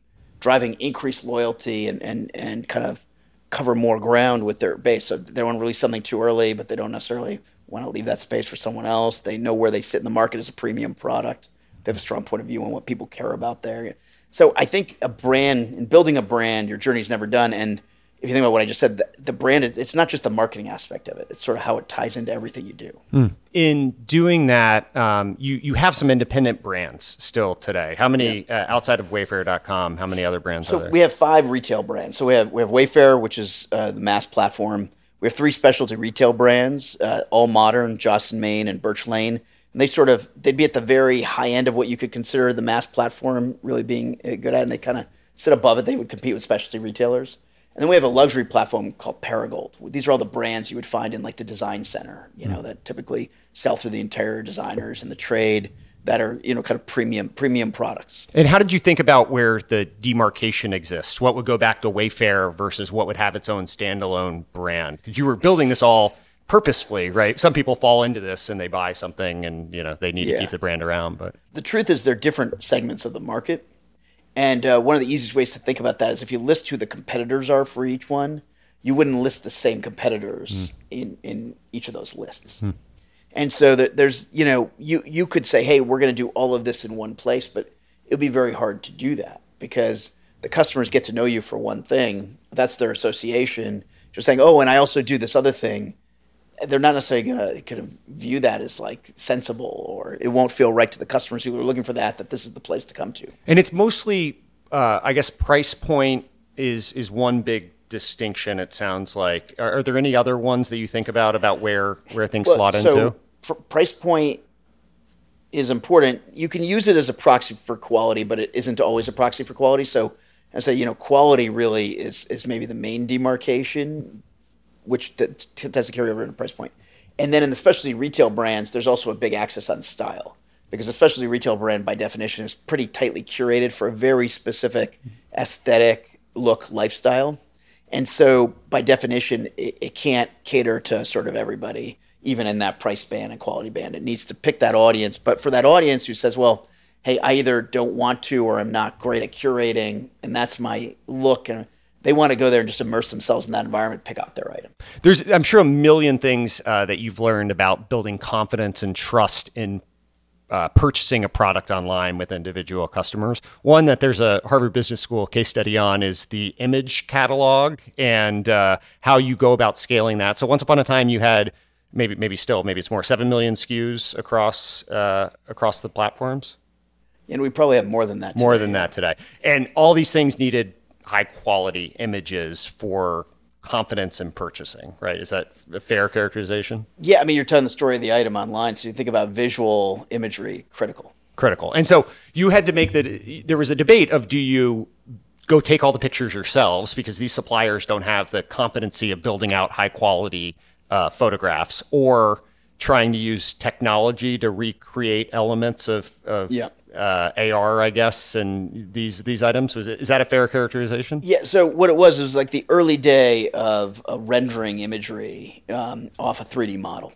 driving increased loyalty and, and, and kind of cover more ground with their base. So they don't want to release something too early, but they don't necessarily want to leave that space for someone else. They know where they sit in the market as a premium product. They have a strong point of view on what people care about there. So I think a brand, in building a brand, your journey's never done. And if you think about what I just said, the, the brand, it's not just the marketing aspect of it. It's sort of how it ties into everything you do. Mm. In doing that, um, you, you have some independent brands still today. How many, yeah. uh, outside of Wayfair dot com, how many other brands so are there? We have five retail brands. So we have we have Wayfair, which is uh, the mass platform. We have three specialty retail brands, uh, All Modern, Joss and Main, and Birch Lane. And they sort of, they'd be at the very high end of what you could consider the mass platform really being good at, and they kind of sit above it. They would compete with specialty retailers. And then we have a luxury platform called Perigold. These are all the brands you would find in like the design center, you know, mm. that typically sell through the interior designers and the trade that are, you know, kind of premium premium products. And how did you think about where the demarcation exists? What would go back to Wayfair versus what would have its own standalone brand? Because you were building this all purposefully, right? Some people fall into this and they buy something and, you know, they need yeah. to keep the brand around. But the truth is they're different segments of the market. And uh, one of the easiest ways to think about that is if you list who the competitors are for each one, you wouldn't list the same competitors mm. in, in each of those lists. Mm. And so that there's, you know, you, you could say, hey, we're going to do all of this in one place, but it would be very hard to do that because the customers get to know you for one thing. That's their association. Just saying, oh, and I also do this other thing. They're not necessarily going to kind of view that as like sensible, or it won't feel right to the customers who are looking for that, that this is the place to come to. And it's mostly, uh, I guess, price point is is one big distinction, it sounds like. Are, are there any other ones that you think about, about where, where things well, slot so into? So price point is important. You can use it as a proxy for quality, but it isn't always a proxy for quality. So I say, you know, quality really is is maybe the main demarcation, which t- t- tends to carry over into price point. And then in the specialty retail brands, there's also a big axis on style, because a specialty retail brand by definition is pretty tightly curated for a very specific aesthetic look lifestyle. And so by definition, it, it can't cater to sort of everybody, even in that price band and quality band. It needs to pick that audience. But for that audience who says, well, hey, I either don't want to or I'm not great at curating, and that's my look, and they want to go there and just immerse themselves in that environment, pick out their item. There's, I'm sure, a million things uh, that you've learned about building confidence and trust in uh, purchasing a product online with individual customers. One that there's a Harvard Business School case study on is the image catalog and uh, how you go about scaling that. So once upon a time, you had maybe, maybe still, maybe it's more seven million S K Us across uh, across the platforms. And we probably have more than that today. More than that today. And all these things needed high quality images for confidence in purchasing, right? Is that a fair characterization? Yeah, I mean, you're telling the story of the item online, so you think about visual imagery, critical. Critical. And so you had to make the, there was a debate of, do you go take all the pictures yourselves because these suppliers don't have the competency of building out high quality uh, photographs, or trying to use technology to recreate elements of, of yeah. Uh, A R, I guess, and these these items? Was it, is that a fair characterization? Yeah, so what it was, it was like the early day of uh, rendering imagery um, off a three D model.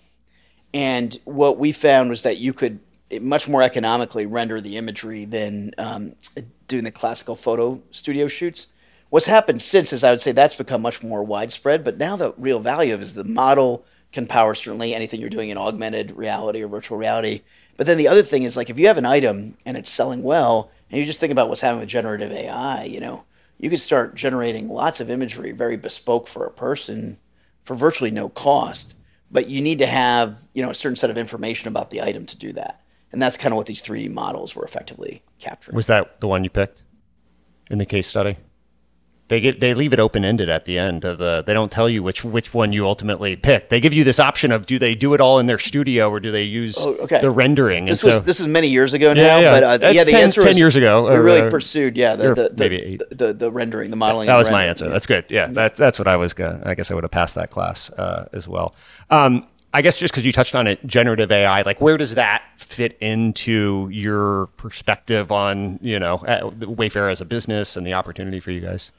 And what we found was that you could much more economically render the imagery than um, doing the classical photo studio shoots. What's happened since is I would say that's become much more widespread, but now the real value of it is the model can power certainly anything you're doing in augmented reality or virtual reality. But then the other thing is, like, if you have an item and it's selling well, and you just think about what's happening with generative A I, you know, you can start generating lots of imagery, very bespoke for a person, for virtually no cost. But you need to have, you know, a certain set of information about the item to do that. And that's kind of what these three D models were effectively capturing. Was that the one you picked in the case study? They get they leave it open ended at the end of the. They don't tell you which which one you ultimately pick. They give you this option of, do they do it all in their studio or do they use oh, okay. the rendering? This and was so, this was many years ago now, yeah, yeah. but uh, yeah, the ten, answer ten was, years ago. We really uh, pursued, yeah, the the, maybe the, the, the the rendering, the modeling. That and was the my answer. Yeah. That's good. Yeah, yeah. That, that's what I was gonna. I guess I would have passed that class uh, as well. Um, I guess just because you touched on it, generative A I, like, where does that fit into your perspective on, you know, Wayfair as a business and the opportunity for you guys?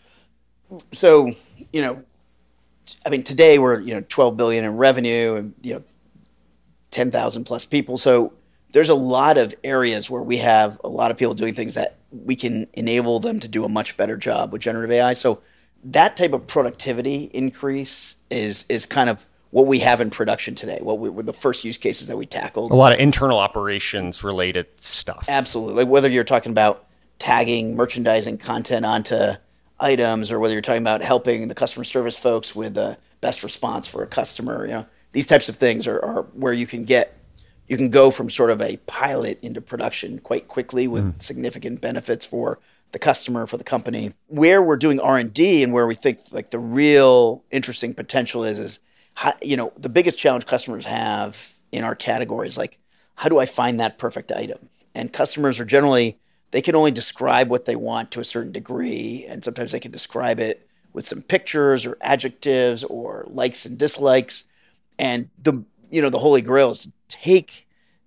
So, you know, I mean, today we're, you know, twelve billion in revenue and, you know, ten thousand plus people. So there's a lot of areas where we have a lot of people doing things that we can enable them to do a much better job with generative A I. So that type of productivity increase is is kind of what we have in production today, what we, were the first use cases that we tackled. A lot of internal operations related stuff. Absolutely. Like whether you're talking about tagging, merchandising content onto items, or whether you're talking about helping the customer service folks with the best response for a customer, you know, these types of things are, are where you can get, you can go from sort of a pilot into production quite quickly with mm. significant benefits for the customer, for the company. Where we're doing R and D and where we think like the real interesting potential is, is how, you know, the biggest challenge customers have in our category is like, how do I find that perfect item? And customers are generally, they can only describe what they want to a certain degree. And sometimes they can describe it with some pictures or adjectives or likes and dislikes. And the, you know, the holy grail is to take,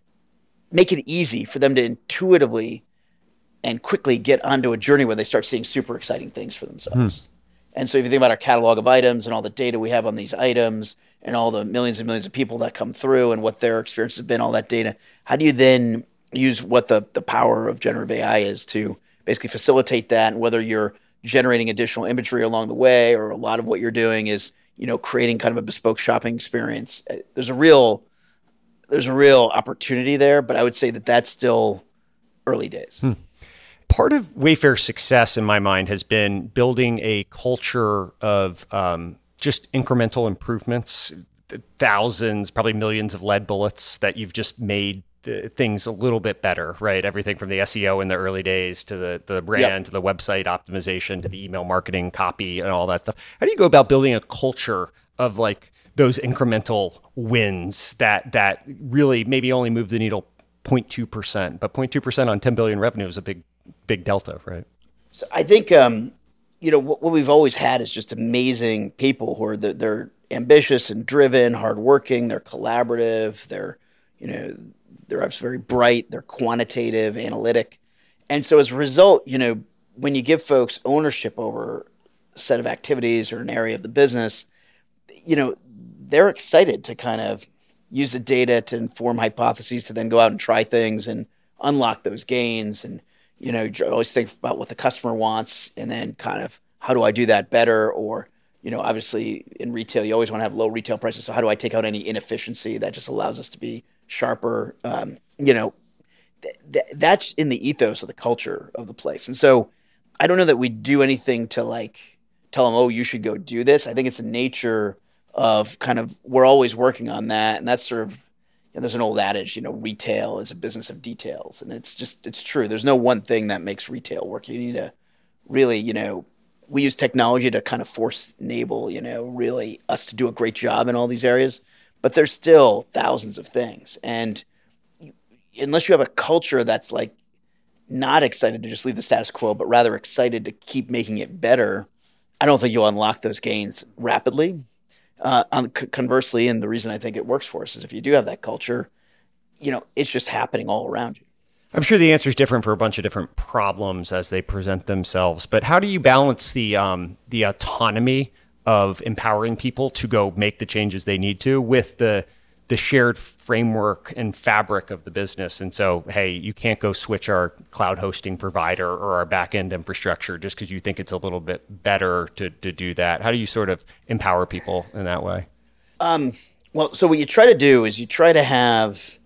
make it easy for them to intuitively and quickly get onto a journey where they start seeing super exciting things for themselves. Hmm. And so if you think about our catalog of items and all the data we have on these items and all the millions and millions of people that come through and what their experience has been, all that data, how do you then use what the, the power of generative A I is to basically facilitate that? And whether you're generating additional imagery along the way, or a lot of what you're doing is, you know, creating kind of a bespoke shopping experience. There's a real, there's a real opportunity there, but I would say that that's still early days. Hmm. Part of Wayfair's success in my mind has been building a culture of um, just incremental improvements, thousands, probably millions of lead bullets that you've just made things a little bit better, right? Everything from the S E O in the early days to the, the brand, yep. to the website optimization, to the email marketing copy and all that stuff. How do you go about building a culture of like those incremental wins that that really maybe only move the needle zero point two percent, but zero point two percent on ten billion revenue is a big, big delta, right? So I think, um, you know, what, what we've always had is just amazing people who are, the, they're ambitious and driven, hardworking, they're collaborative, they're, you know, they're obviously very bright, they're quantitative, analytic. And so as a result, you know, when you give folks ownership over a set of activities or an area of the business, you know, they're excited to kind of use the data to inform hypotheses, to then go out and try things and unlock those gains. And, you know, always think about what the customer wants and then kind of, how do I do that better? Or, you know, obviously in retail, you always want to have low retail prices. So how do I take out any inefficiency that just allows us to be sharper? Um, you know, th- th- that's in the ethos of the culture of the place. And so I don't know that we do anything to like tell them, oh, you should go do this. I think it's the nature of kind of, we're always working on that. And that's sort of, you know, there's an old adage, you know, retail is a business of details. And it's just, it's true. There's no one thing that makes retail work. You need to really, you know, we use technology to kind of force enable, you know, really us to do a great job in all these areas. But there's still thousands of things. And unless you have a culture that's like not excited to just leave the status quo, but rather excited to keep making it better, I don't think you'll unlock those gains rapidly. Uh, on, conversely, and the reason I think it works for us is if you do have that culture, you know, it's just happening all around you. I'm sure the answer is different for a bunch of different problems as they present themselves. But how do you balance the um, the autonomy of empowering people to go make the changes they need to with the the shared framework and fabric of the business? And so, hey, you can't go switch our cloud hosting provider or our back-end infrastructure just because you think it's a little bit better to, to do that. How do you sort of empower people in that way? Um, well, so what you try to do is you try to have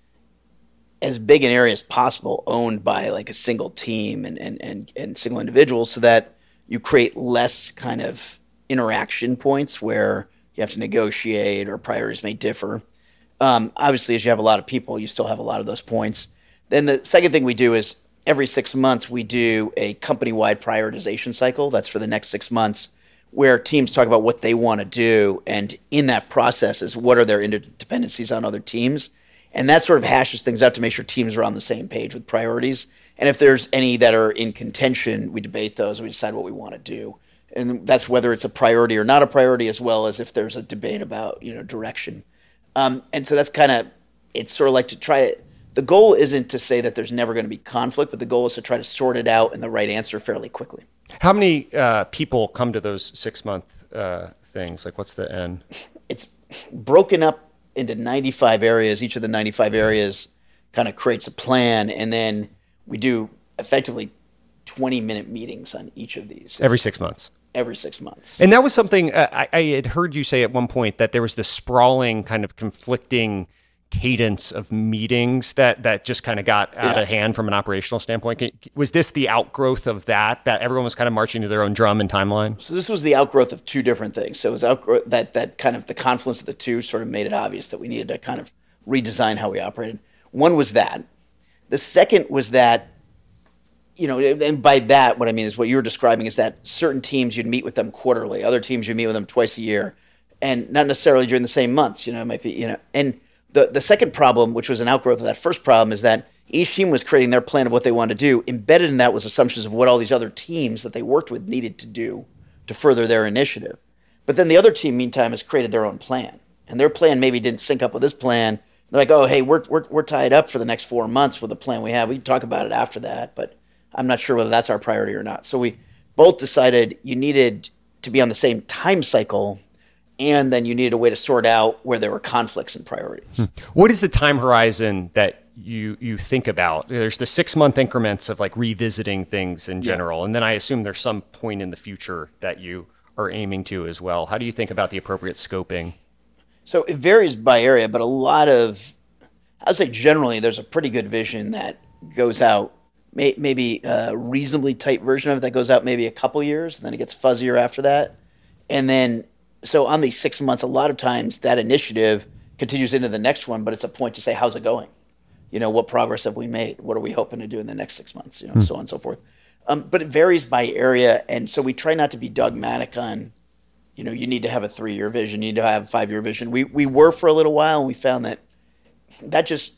as big an area as possible owned by like a single team and, and, and, and single individuals, so that you create less kind of interaction points where you have to negotiate or priorities may differ. Um, obviously, as you have a lot of people, you still have a lot of those points. Then the second thing we do is every six months we do a company-wide prioritization cycle. That's for the next six months, where teams talk about what they want to do. And in that process is what are their interdependencies on other teams. And that sort of hashes things out to make sure teams are on the same page with priorities. And if there's any that are in contention, we debate those and we decide what we want to do. And that's whether it's a priority or not a priority, as well as if there's a debate about, you know, direction. Um, and so that's kind of, it's sort of like to try to, the goal isn't to say that there's never going to be conflict, but the goal is to try to sort it out and the right answer fairly quickly. How many uh, people come to those six-month uh, things? Like, what's the end? It's broken up into ninety-five areas. Each of the ninety-five areas kind of creates a plan, and then we do effectively twenty minute meetings on each of these. Every six months. Every six months. And that was something uh, I, I had heard you say at one point, that there was this sprawling kind of conflicting cadence of meetings that that just kind of got out yeah. of hand from an operational standpoint. Was this the outgrowth of that, that everyone was kind of marching to their own drum and timeline? So this was the outgrowth of two different things. So it was outgrowth that that kind of the confluence of the two sort of made it obvious that we needed to kind of redesign how we operated. One was that. The second was that, you know, and by that, what I mean is what you were describing is that certain teams, you'd meet with them quarterly. Other teams, you'd meet with them twice a year, and not necessarily during the same months, you know, it might be, you know, and The the second problem, which was an outgrowth of that first problem, is that each team was creating their plan of what they wanted to do. Embedded in that was assumptions of what all these other teams that they worked with needed to do to further their initiative. But then the other team, meantime, has created their own plan. And their plan maybe didn't sync up with this plan. They're like, oh, hey, we're we're we're tied up for the next four months with the plan we have. We can talk about it after that, but I'm not sure whether that's our priority or not. So we both decided you needed to be on the same time cycle, and then you needed a way to sort out where there were conflicts and priorities. Hmm. What is the time horizon that you you think about? There's the six-month increments of like revisiting things in general, yeah. and then I assume there's some point in the future that you are aiming to as well. How do you think about the appropriate scoping? So it varies by area, but a lot of, I would say generally, there's a pretty good vision that goes out, may, maybe a reasonably tight version of it that goes out maybe a couple years, and then it gets fuzzier after that. And then So on these six months, a lot of times that initiative continues into the next one, but it's a point to say, how's it going? You know, what progress have we made? What are we hoping to do in the next six months? You know, mm. so on and so forth. Um, but it varies by area. And so we try not to be dogmatic on, you know, you need to have a three-year vision, you need to have a five-year vision. We we were for a little while, and we found that that just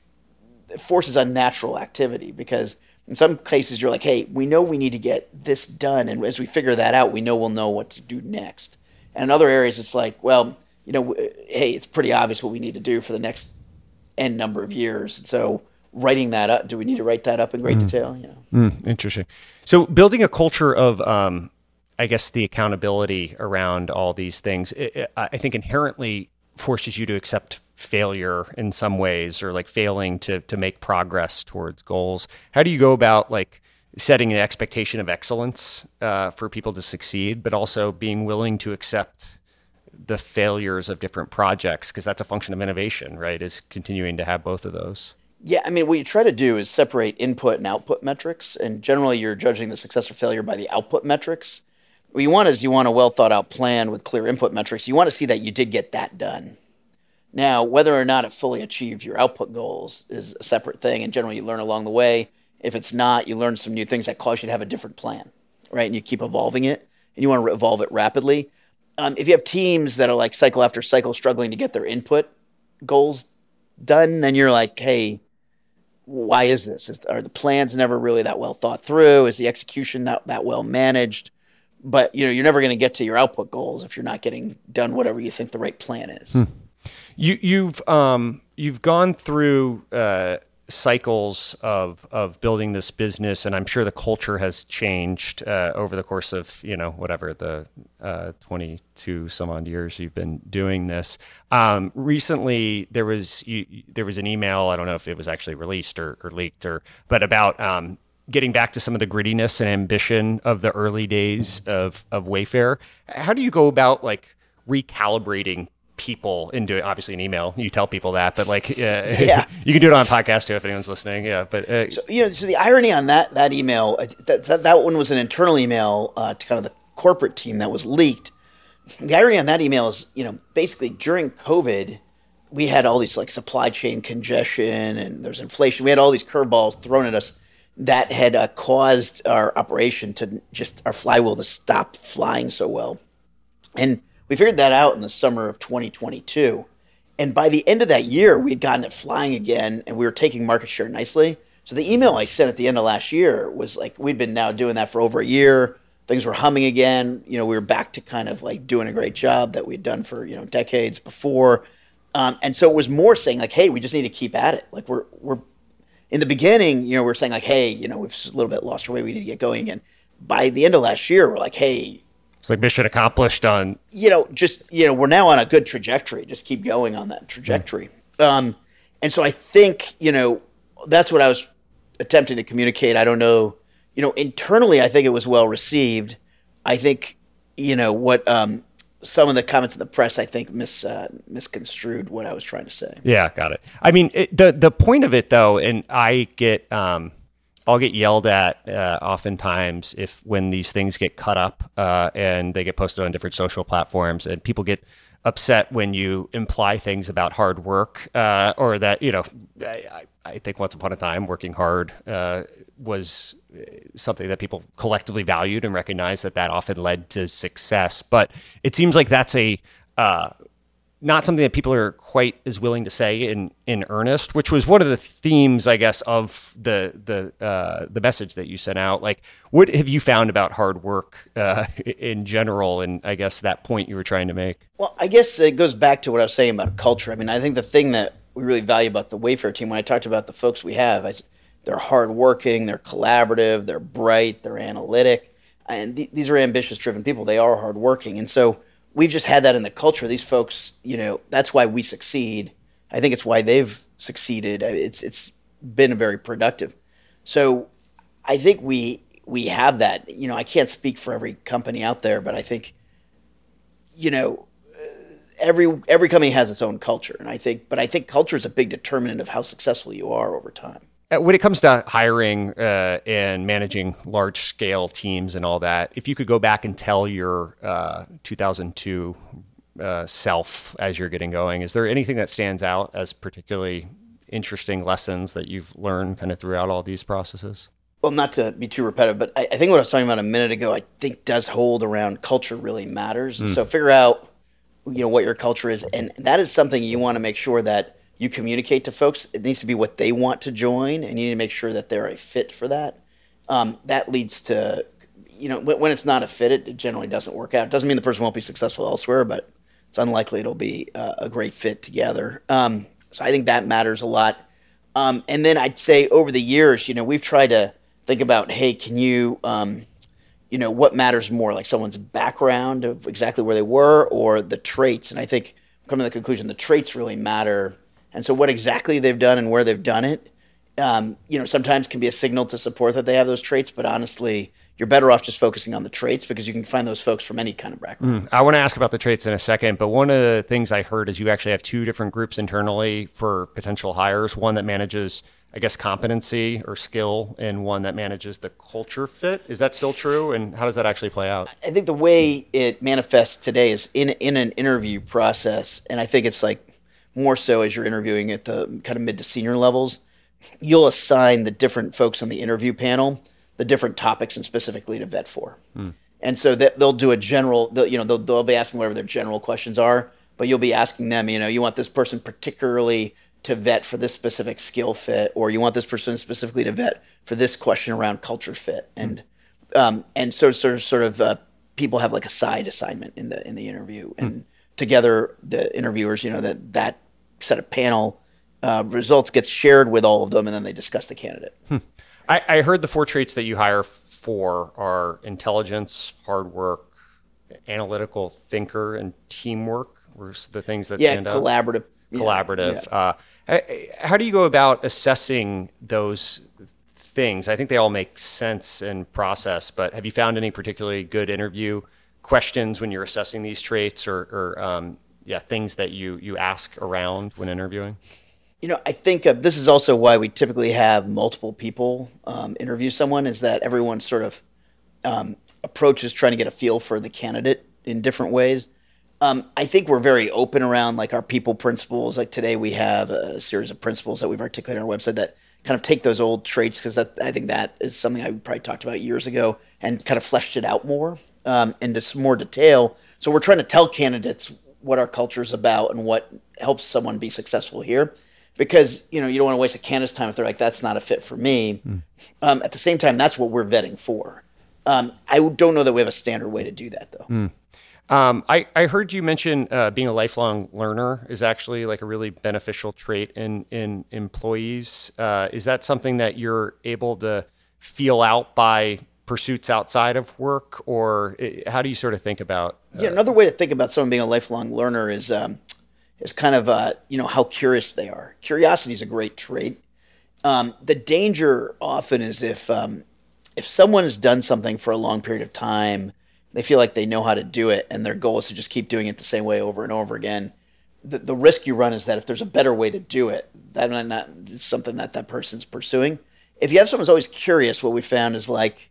forces unnatural activity, because in some cases you're like, hey, we know we need to get this done. And as we figure that out, we know we'll know what to do next. And in other areas, it's like, well, you know, hey, it's pretty obvious what we need to do for the next N number of years. So writing that up, do we need to write that up in great mm. detail? You know? Mm, interesting. So building a culture of, um, I guess, the accountability around all these things, it, it, I think inherently forces you to accept failure in some ways, or like failing to to make progress towards goals. How do you go about like setting an expectation of excellence uh, for people to succeed, but also being willing to accept the failures of different projects? Because that's a function of innovation, right? Is continuing to have both of those. Yeah, I mean, what you try to do is separate input and output metrics, and generally you're judging the success or failure by the output metrics. What you want is you want a well thought out plan with clear input metrics. You want to see that you did get that done. Now, whether or not it fully achieved your output goals is a separate thing, and generally you learn along the way. If it's not, you learn some new things that cause you to have a different plan, right? And you keep evolving it, and you want to evolve it rapidly. Um, if you have teams that are like cycle after cycle struggling to get their input goals done, then you're like, hey, why is this? Is, are the plans never really that well thought through? Is the execution not that well managed? But you know, you're never going to get to your output goals if you're not getting done whatever you think the right plan is. Hmm. You, you've um, you've gone through uh, cycles of of building this business, and I'm sure the culture has changed uh, over the course of, you know, whatever the uh, twenty-two some odd years you've been doing this. Um, recently, there was you, there was an email. I don't know if it was actually released or, or leaked, or but about um, getting back to some of the grittiness and ambition of the early days of of Wayfair. How do you go about like recalibrating people into, obviously an email, you tell people that, but like, uh, yeah, you can do it on a podcast too if anyone's listening. Yeah, but uh, so, you know, so the irony on that that email, that that, that one was an internal email uh, to kind of the corporate team that was leaked. The irony on that email is, you know, basically during COVID, we had all these like supply chain congestion and there's inflation. We had all these curveballs thrown at us that had uh, caused our operation to just, our flywheel to stop flying so well. And we figured that out in the summer of twenty twenty-two. And by the end of that year, we'd gotten it flying again, and we were taking market share nicely. So the email I sent at the end of last year was like, we'd been now doing that for over a year. Things were humming again. You know, we were back to kind of like doing a great job that we'd done for, you know, decades before. Um, and so it was more saying like, hey, we just need to keep at it. Like we're, we're in the beginning, you know, we're saying like, hey, you know, we've a little bit lost our way. We need to get going again. By the end of last year, we're like, hey, it's like mission accomplished on, you know, just, you know, we're now on a good trajectory. Just keep going on that trajectory. Mm. Um, and so I think, you know, that's what I was attempting to communicate. I don't know, you know, internally, I think it was well received. I think, you know, what um, some of the comments in the press, I think, mis uh, misconstrued what I was trying to say. Yeah, got it. I mean, it, the the point of it, though, and I get, um, I'll get yelled at uh, oftentimes if when these things get cut up uh, and they get posted on different social platforms, and people get upset when you imply things about hard work uh, or that, you know, I, I think once upon a time working hard uh, was something that people collectively valued and recognized that that often led to success. But it seems like that's a uh, not something that people are quite as willing to say in, in earnest, which was one of the themes, I guess, of the the uh, the message that you sent out. Like, what have you found about hard work uh, in general, and I guess that point you were trying to make? Well, I guess it goes back to what I was saying about culture. I mean, I think the thing that we really value about the Wayfair team, when I talked about the folks we have, I, they're hardworking, they're collaborative, they're bright, they're analytic, and th- these are ambitious, driven people. They are hardworking, and so we've just had that in the culture. These folks, you know, that's why we succeed. I think it's why they've succeeded. It's it's been very productive. So I think we we have that. You know, I can't speak for every company out there, but I think, you know, every every company has its own culture, and I think, but I think culture is a big determinant of how successful you are over time. When it comes to hiring uh, and managing large-scale teams and all that, if you could go back and tell your uh, two thousand two uh, self as you're getting going, is there anything that stands out as particularly interesting lessons that you've learned kind of throughout all these processes? Well, not to be too repetitive, but I, I think what I was talking about a minute ago, I think does hold around culture really matters. Mm. So figure out, you know, what your culture is, and that is something you want to make sure that you communicate to folks. It needs to be what they want to join, and you need to make sure that they're a fit for that. Um, that leads to, you know, when it's not a fit, it generally doesn't work out. It doesn't mean the person won't be successful elsewhere, but it's unlikely it'll be uh, a great fit together. Um, so I think that matters a lot. Um, and then I'd say over the years, you know, we've tried to think about, hey, can you, um, you know, what matters more, like someone's background of exactly where they were or the traits? And I think I'm coming to the conclusion the traits really matter. And so what exactly they've done and where they've done it, um, you know, sometimes can be a signal to support that they have those traits. But honestly, you're better off just focusing on the traits because you can find those folks from any kind of background. Mm, I want to ask about the traits in a second, but one of the things I heard is you actually have two different groups internally for potential hires, one that manages, I guess, competency or skill, and one that manages the culture fit. Is that still true? And how does that actually play out? I think the way it manifests today is in in an interview process, and I think it's like, more so as you're interviewing at the kind of mid to senior levels, you'll assign the different folks on the interview panel the different topics and specifically to vet for. Mm. And so that they'll do a general, you know, they'll, they'll be asking whatever their general questions are, but you'll be asking them, you know, you want this person particularly to vet for this specific skill fit, or you want this person specifically to vet for this question around culture fit. And mm. um, and so sort of sort of uh, people have like a side assignment in the in the interview, and mm. together the interviewers, you know, that that set of panel uh, results gets shared with all of them, and then they discuss the candidate. Hmm. I, I heard the four traits that you hire for are intelligence, hard work, analytical thinker, and teamwork were the things that yeah, stand out. Collaborative. Collaborative. Yeah. Uh, how do you go about assessing those things? I think they all make sense in process, but have you found any particularly good interview questions when you're assessing these traits, or, or um, yeah, things that you, you ask around when interviewing? You know, I think uh, this is also why we typically have multiple people um, interview someone, is that everyone sort of um, approaches trying to get a feel for the candidate in different ways. Um, I think we're very open around like our people principles. Like today we have a series of principles that we've articulated on our website that kind of take those old traits, because that I think that is something I probably talked about years ago, and kind of fleshed it out more um, into some more detail. So we're trying to tell candidates what our culture is about and what helps someone be successful here. Because, you know, you don't want to waste a candidate's time if they're like, that's not a fit for me. Mm. Um, at the same time, that's what we're vetting for. Um, I don't know that we have a standard way to do that, though. Mm. Um, I, I heard you mention uh, being a lifelong learner is actually like a really beneficial trait in, in employees. Uh, is that something that you're able to feel out by pursuits outside of work, or how do you sort of think about? Uh, yeah, another way to think about someone being a lifelong learner is um, is kind of uh, you know, how curious they are. Curiosity is a great trait. Um, the danger often is if um, if someone has done something for a long period of time, they feel like they know how to do it, and their goal is to just keep doing it the same way over and over again. The, the risk you run is that if there's a better way to do it, that might not is something that that person's pursuing. If you have someone who's always curious, what we found is like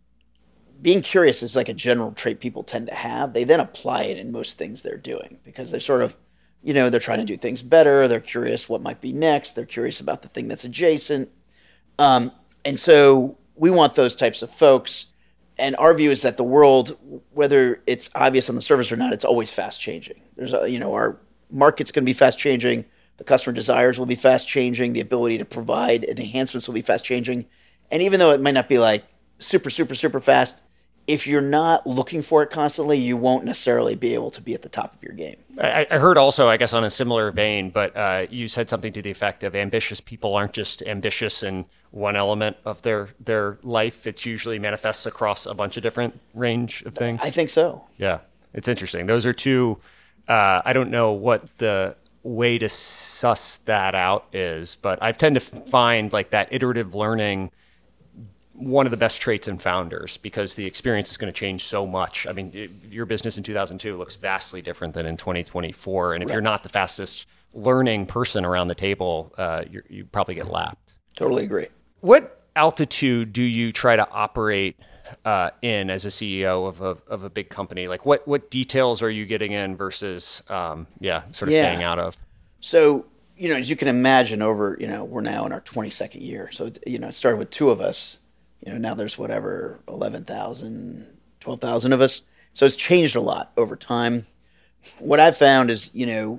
being curious is like a general trait people tend to have. They then apply it in most things they're doing because they're sort of, you know, they're trying to do things better. They're curious what might be next. They're curious about the thing that's adjacent. Um, and so we want those types of folks. And our view is that the world, whether it's obvious on the surface or not, it's always fast changing. There's a, you know, our market's going to be fast changing. The customer desires will be fast changing. The ability to provide enhancements will be fast changing. And even though it might not be like super, super, super fast, if you're not looking for it constantly, you won't necessarily be able to be at the top of your game. I, I heard also, I guess on a similar vein, but uh, you said something to the effect of ambitious people aren't just ambitious in one element of their, their life. It usually manifests across a bunch of different range of things. I think so. Yeah, it's interesting. Those are two, uh, I don't know what the way to suss that out is, but I tend to find like that iterative learning one of the best traits in founders because the experience is going to change so much. I mean, it, your business in two thousand two looks vastly different than in twenty twenty-four. And if right. you're not the fastest learning person around the table, uh, you're, you probably get lapped. Totally agree. What altitude do you try to operate uh, in as a C E O of a, of a big company? Like what, what details are you getting in versus, um, yeah, sort of yeah. staying out of? So, you know, as you can imagine over, you know, we're now in our twenty-second year. So, you know, it started with two of us. You know, now there's whatever, eleven thousand, twelve thousand of us. So it's changed a lot over time. What I've found is, you know,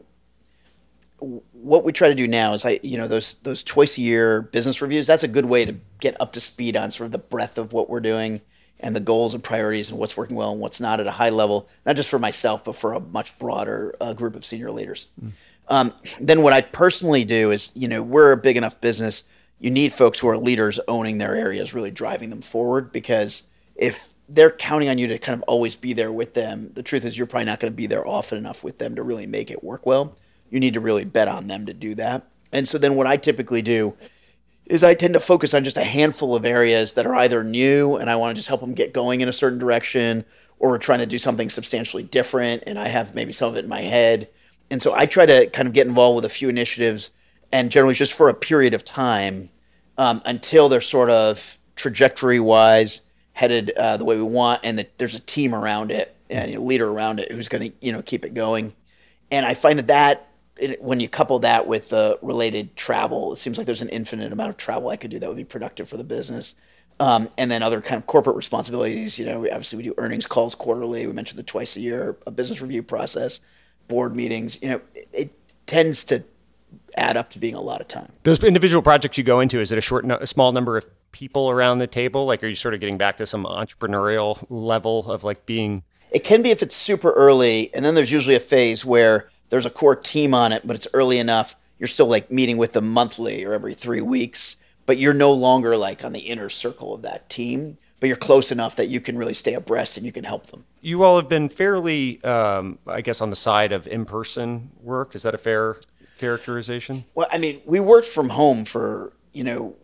what we try to do now is, I, you know, those those twice a year business reviews, that's a good way to get up to speed on sort of the breadth of what we're doing and the goals and priorities and what's working well and what's not at a high level, not just for myself, but for a much broader uh, group of senior leaders. Mm. Um, then what I personally do is, you know, we're a big enough business. You need folks who are leaders owning their areas, really driving them forward, because if they're counting on you to kind of always be there with them, the truth is you're probably not going to be there often enough with them to really make it work well. You need to really bet on them to do that. And so then what I typically do is I tend to focus on just a handful of areas that are either new and I want to just help them get going in a certain direction, or we're trying to do something substantially different and I have maybe some of it in my head. And so I try to kind of get involved with a few initiatives, and generally just for a period of time, um, until they're sort of trajectory-wise headed uh, the way we want, and that there's a team around it and a leader around it who's going to, you know, keep it going. And I find that that it, when you couple that with the related travel, it seems like there's an infinite amount of travel I could do that would be productive for the business. Um, and then other kind of corporate responsibilities. You know, we, obviously we do earnings calls quarterly. We mentioned the twice a year, a business review process, board meetings. You know, it, it tends to add up to being a lot of time. Those individual projects you go into, is it a short, no, a small number of people around the table? Like, are you sort of getting back to some entrepreneurial level of like being? It can be if it's super early, and then there's usually a phase where there's a core team on it, but it's early enough. You're still like meeting with them monthly or every three weeks, but you're no longer like on the inner circle of that team, but you're close enough that you can really stay abreast and you can help them. You all have been fairly, um, I guess, on the side of in-person work. Is that a fair characterization? Well, I mean, we worked from home for, you know,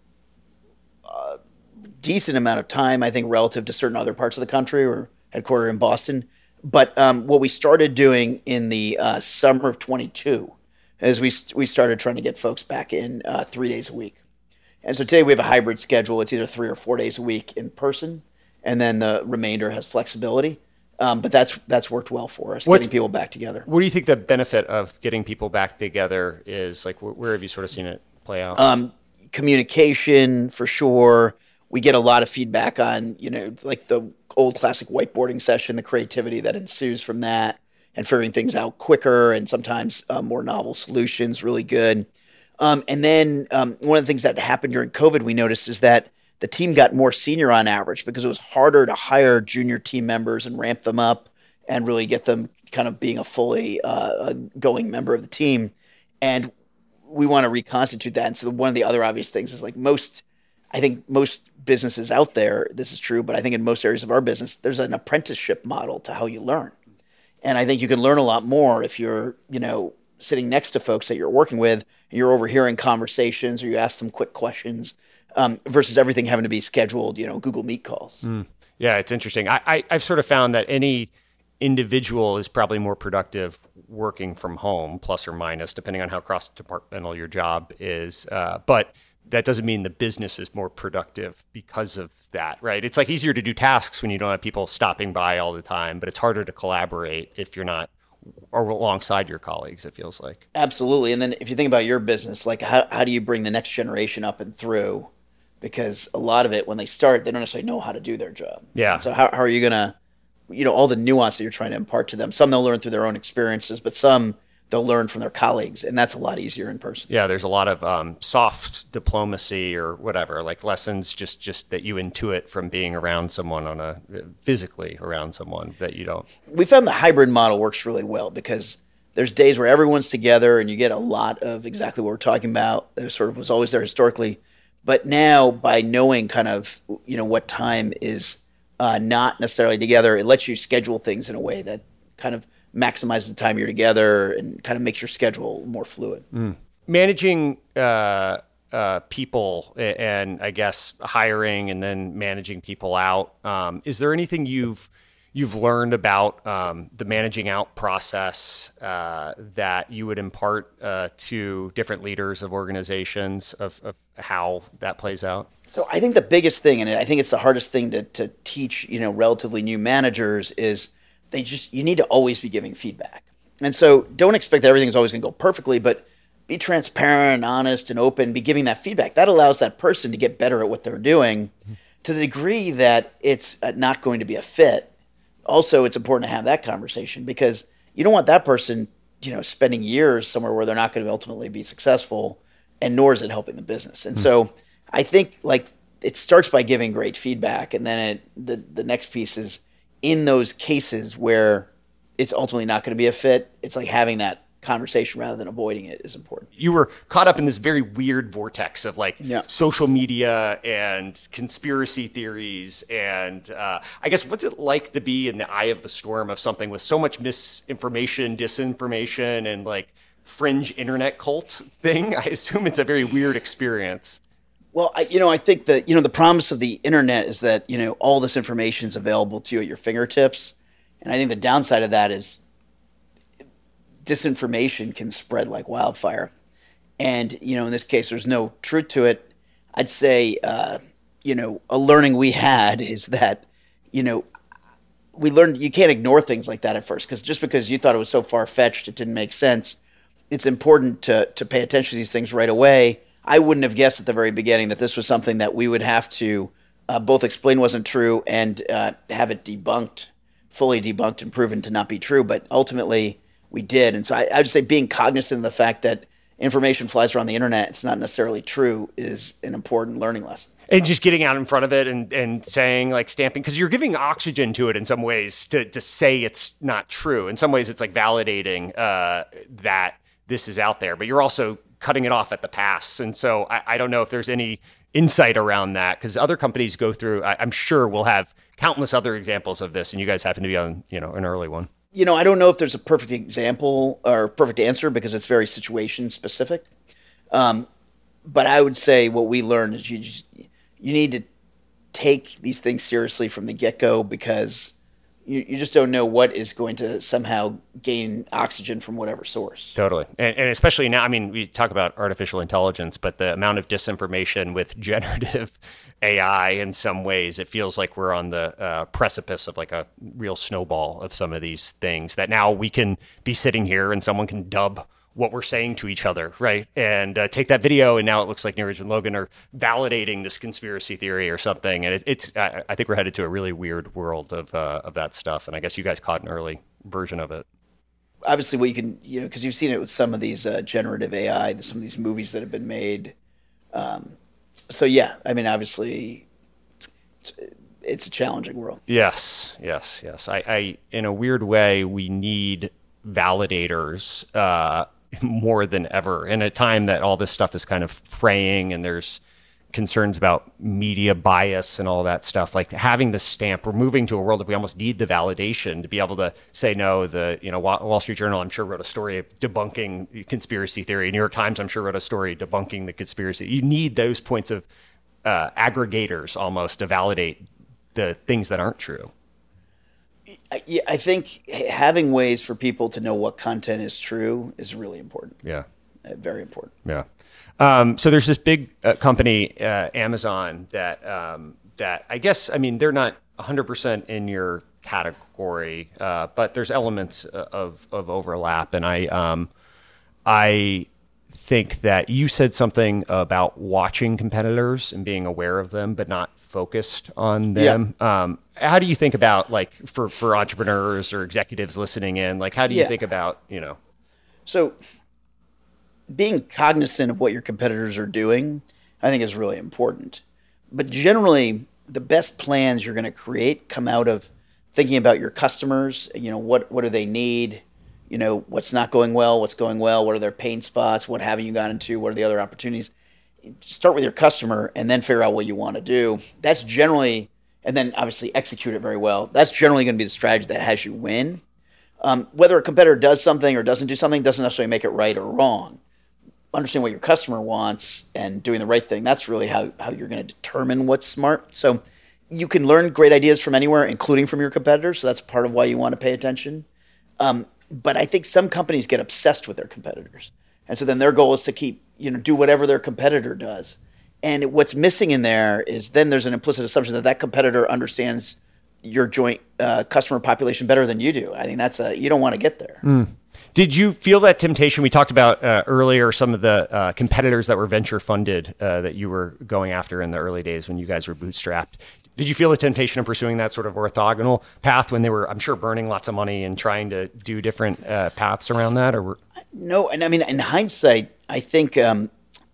a decent amount of time, I think, relative to certain other parts of the country. We're headquartered in Boston. But um, what we started doing in the uh, summer of twenty-two is we we started trying to get folks back in uh, three days a week. And so today we have a hybrid schedule. It's either three or four days a week in person, and then the remainder has flexibility. Um, but that's that's worked well for us, What's, getting people back together. What do you think the benefit of getting people back together is? Like, where, where have you sort of seen it play out? Um, communication, for sure. We get a lot of feedback on, you know, like the old classic whiteboarding session, the creativity that ensues from that, and figuring things out quicker and sometimes uh, more novel solutions, really good. Um, and then um, one of the things that happened during COVID, we noticed, is that the team got more senior on average because it was harder to hire junior team members and ramp them up and really get them kind of being a fully uh, going member of the team. And we want to reconstitute that. And so one of the other obvious things is like most, I think most businesses out there, this is true, but I think in most areas of our business, there's an apprenticeship model to how you learn. And I think you can learn a lot more if you're, you know, sitting next to folks that you're working with and you're overhearing conversations, or you ask them quick questions. um, versus everything having to be scheduled, you know, Google Meet calls. Mm. Yeah, it's interesting. I, I, I've sort of found that any individual is probably more productive working from home, plus or minus, depending on how cross-departmental your job is. Uh, but that doesn't mean the business is more productive because of that, right? It's like easier to do tasks when you don't have people stopping by all the time, but it's harder to collaborate if you're not or alongside your colleagues, it feels like. Absolutely. And then if you think about your business, like how, how do you bring the next generation up and through? Because a lot of it, when they start, they don't necessarily know how to do their job. Yeah. So how, how are you going to, you know, all the nuance that you're trying to impart to them? Some they'll learn through their own experiences, but some they'll learn from their colleagues, and that's a lot easier in person. Yeah, there's a lot of um, soft diplomacy or whatever, like lessons just, just that you intuit from being around someone on a physically around someone that you don't. We found the hybrid model works really well because there's days where everyone's together and you get a lot of exactly what we're talking about. There sort of was always there historically, but now by knowing kind of, you know, what time is uh, not necessarily together, it lets you schedule things in a way that kind of maximizes the time you're together and kind of makes your schedule more fluid. Mm. Managing uh, uh, people and I guess hiring and then managing people out. Um, is there anything you've you've learned about um, the managing out process uh, that you would impart uh, to different leaders of organizations of, of how that plays out? So I think the biggest thing, and I think it's the hardest thing to, to teach, you know, relatively new managers is they just, you need to always be giving feedback. And so don't expect that everything's always going to go perfectly, but be transparent and honest and open, be giving that feedback. That allows that person to get better at what they're doing to the degree that it's not going to be a fit. Also, it's important to have that conversation because you don't want that person, you know, spending years somewhere where they're not going to ultimately be successful, and nor is it helping the business. And mm-hmm. so I think like it starts by giving great feedback, and then it, the the next piece is in those cases where it's ultimately not going to be a fit, it's like having that conversation rather than avoiding it is important. You were caught up in this very weird vortex of like yeah. social media and conspiracy theories. And uh, I guess what's it like to be in the eye of the storm of something with so much misinformation, disinformation, and like fringe internet cult thing? I assume it's a very weird experience. Well, I, you know, I think that, you know, the promise of the internet is that, you know, all this information is available to you at your fingertips. And I think the downside of that is disinformation can spread like wildfire. And, you know, in this case, there's no truth to it. I'd say, uh, you know, a learning we had is that, you know, we learned you can't ignore things like that at first, because just because you thought it was so far-fetched, it didn't make sense. It's important to to pay attention to these things right away. I wouldn't have guessed at the very beginning that this was something that we would have to uh, both explain wasn't true and uh, have it debunked, fully debunked and proven to not be true. But ultimately, we did. And so I, I would say being cognizant of the fact that information flies around the internet, it's not necessarily true, is an important learning lesson. And just getting out in front of it and, and saying, like, stamping, because you're giving oxygen to it in some ways to, to say it's not true. In some ways, it's like validating uh, that this is out there, but you're also cutting it off at the pass. And so I, I don't know if there's any insight around that, because other companies go through, I, I'm sure we'll have countless other examples of this, and you guys happen to be on, you know, an early one. You know, I don't know if there's a perfect example or perfect answer because it's very situation specific. Um, but I would say what we learned is you just, you need to take these things seriously from the get-go, because you, you just don't know what is going to somehow gain oxygen from whatever source. Totally. And, and especially now, I mean, we talk about artificial intelligence, but the amount of disinformation with generative A I in some ways, it feels like we're on the uh, precipice of like a real snowball of some of these things that now we can be sitting here and someone can dub what we're saying to each other, right? And uh, take that video, and now it looks like Neeraj and Logan are validating this conspiracy theory or something. And it, it's, I, I think we're headed to a really weird world of uh, of that stuff. And I guess you guys caught an early version of it. Obviously, what you can, you know, because you've seen it with some of these uh, generative A I, some of these movies that have been made. Um, so yeah, I mean, obviously, it's, it's a challenging world. Yes, yes, yes. I, I in a weird way, we need validators uh, more than ever in a time that all this stuff is kind of fraying and there's concerns about media bias and all that stuff. Like having the stamp, we're moving to a world that we almost need the validation to be able to say no. The you know Wall Street Journal, I'm sure, wrote a story debunking conspiracy theory. New York Times, I'm sure, wrote a story debunking the conspiracy. You need those points of uh, aggregators almost to validate the things that aren't true. I, yeah, I think having ways for people to know what content is true is really important. Yeah. Uh, very important. Yeah. Um, so there's this big uh, company, uh, Amazon, that um, that I guess, I mean, they're not one hundred percent in your category, uh, but there's elements of, of overlap. And I um, I think that you said something about watching competitors and being aware of them, but not focused on them. Yeah. Um, how do you think about, like, for, for entrepreneurs or executives listening in, like, how do you yeah. think about, you know? So being cognizant of what your competitors are doing, I think is really important. But generally, the best plans you're going to create come out of thinking about your customers. You know, what, what do they need? You know, what's not going well, what's going well, what are their pain spots, what haven't you gotten into, what are the other opportunities? Start with your customer and then figure out what you want to do. That's generally, and then obviously execute it very well. That's generally going to be the strategy that has you win. Um, whether a competitor does something or doesn't do something doesn't necessarily make it right or wrong. Understand what your customer wants and doing the right thing. That's really how, how you're going to determine what's smart. So you can learn great ideas from anywhere, including from your competitors. So that's part of why you want to pay attention. Um, But I think some companies get obsessed with their competitors. And so then their goal is to keep, you know, do whatever their competitor does. And what's missing in there is then there's an implicit assumption that that competitor understands your joint uh, customer population better than you do. I think that's a, you don't want to get there. Mm. Did you feel that temptation? We talked about uh, earlier some of the uh, competitors that were venture funded uh, that you were going after in the early days when you guys were bootstrapped. Did you feel the temptation of pursuing that sort of orthogonal path when they were, I'm sure, burning lots of money and trying to do different uh, paths around that? Or were... No, and I mean, in hindsight, I think um,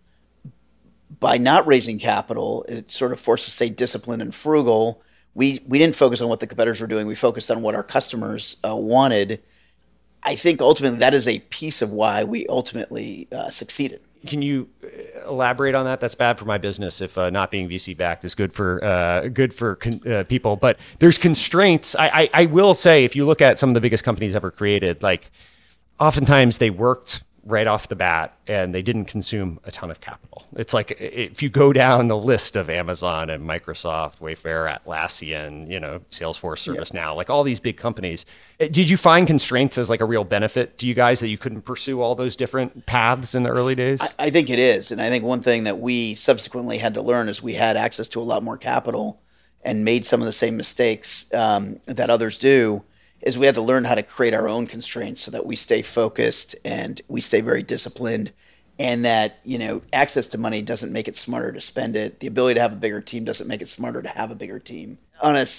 by not raising capital, it sort of forced us to stay disciplined and frugal. We we didn't focus on what the competitors were doing. We focused on what our customers uh, wanted. I think ultimately that is a piece of why we ultimately uh, succeeded. Can you elaborate on that? That's bad for my business if uh, not being V C backed is good for uh, good for con- uh, people. But there's constraints. I, I, I will say, if you look at some of the biggest companies ever created, like oftentimes they worked right off the bat and they didn't consume a ton of capital. It's like if you go down the list of Amazon and Microsoft, Wayfair, Atlassian, you know, Salesforce, ServiceNow, yeah. like all these big companies. Did you find constraints as like a real benefit to you guys that you couldn't pursue all those different paths in the early days? I, I think it is. And I think one thing that we subsequently had to learn is we had access to a lot more capital and made some of the same mistakes um, that others do. Is we had to learn how to create our own constraints so that we stay focused and we stay very disciplined, and that, you know, access to money doesn't make it smarter to spend it. The ability to have a bigger team doesn't make it smarter to have a bigger team. On a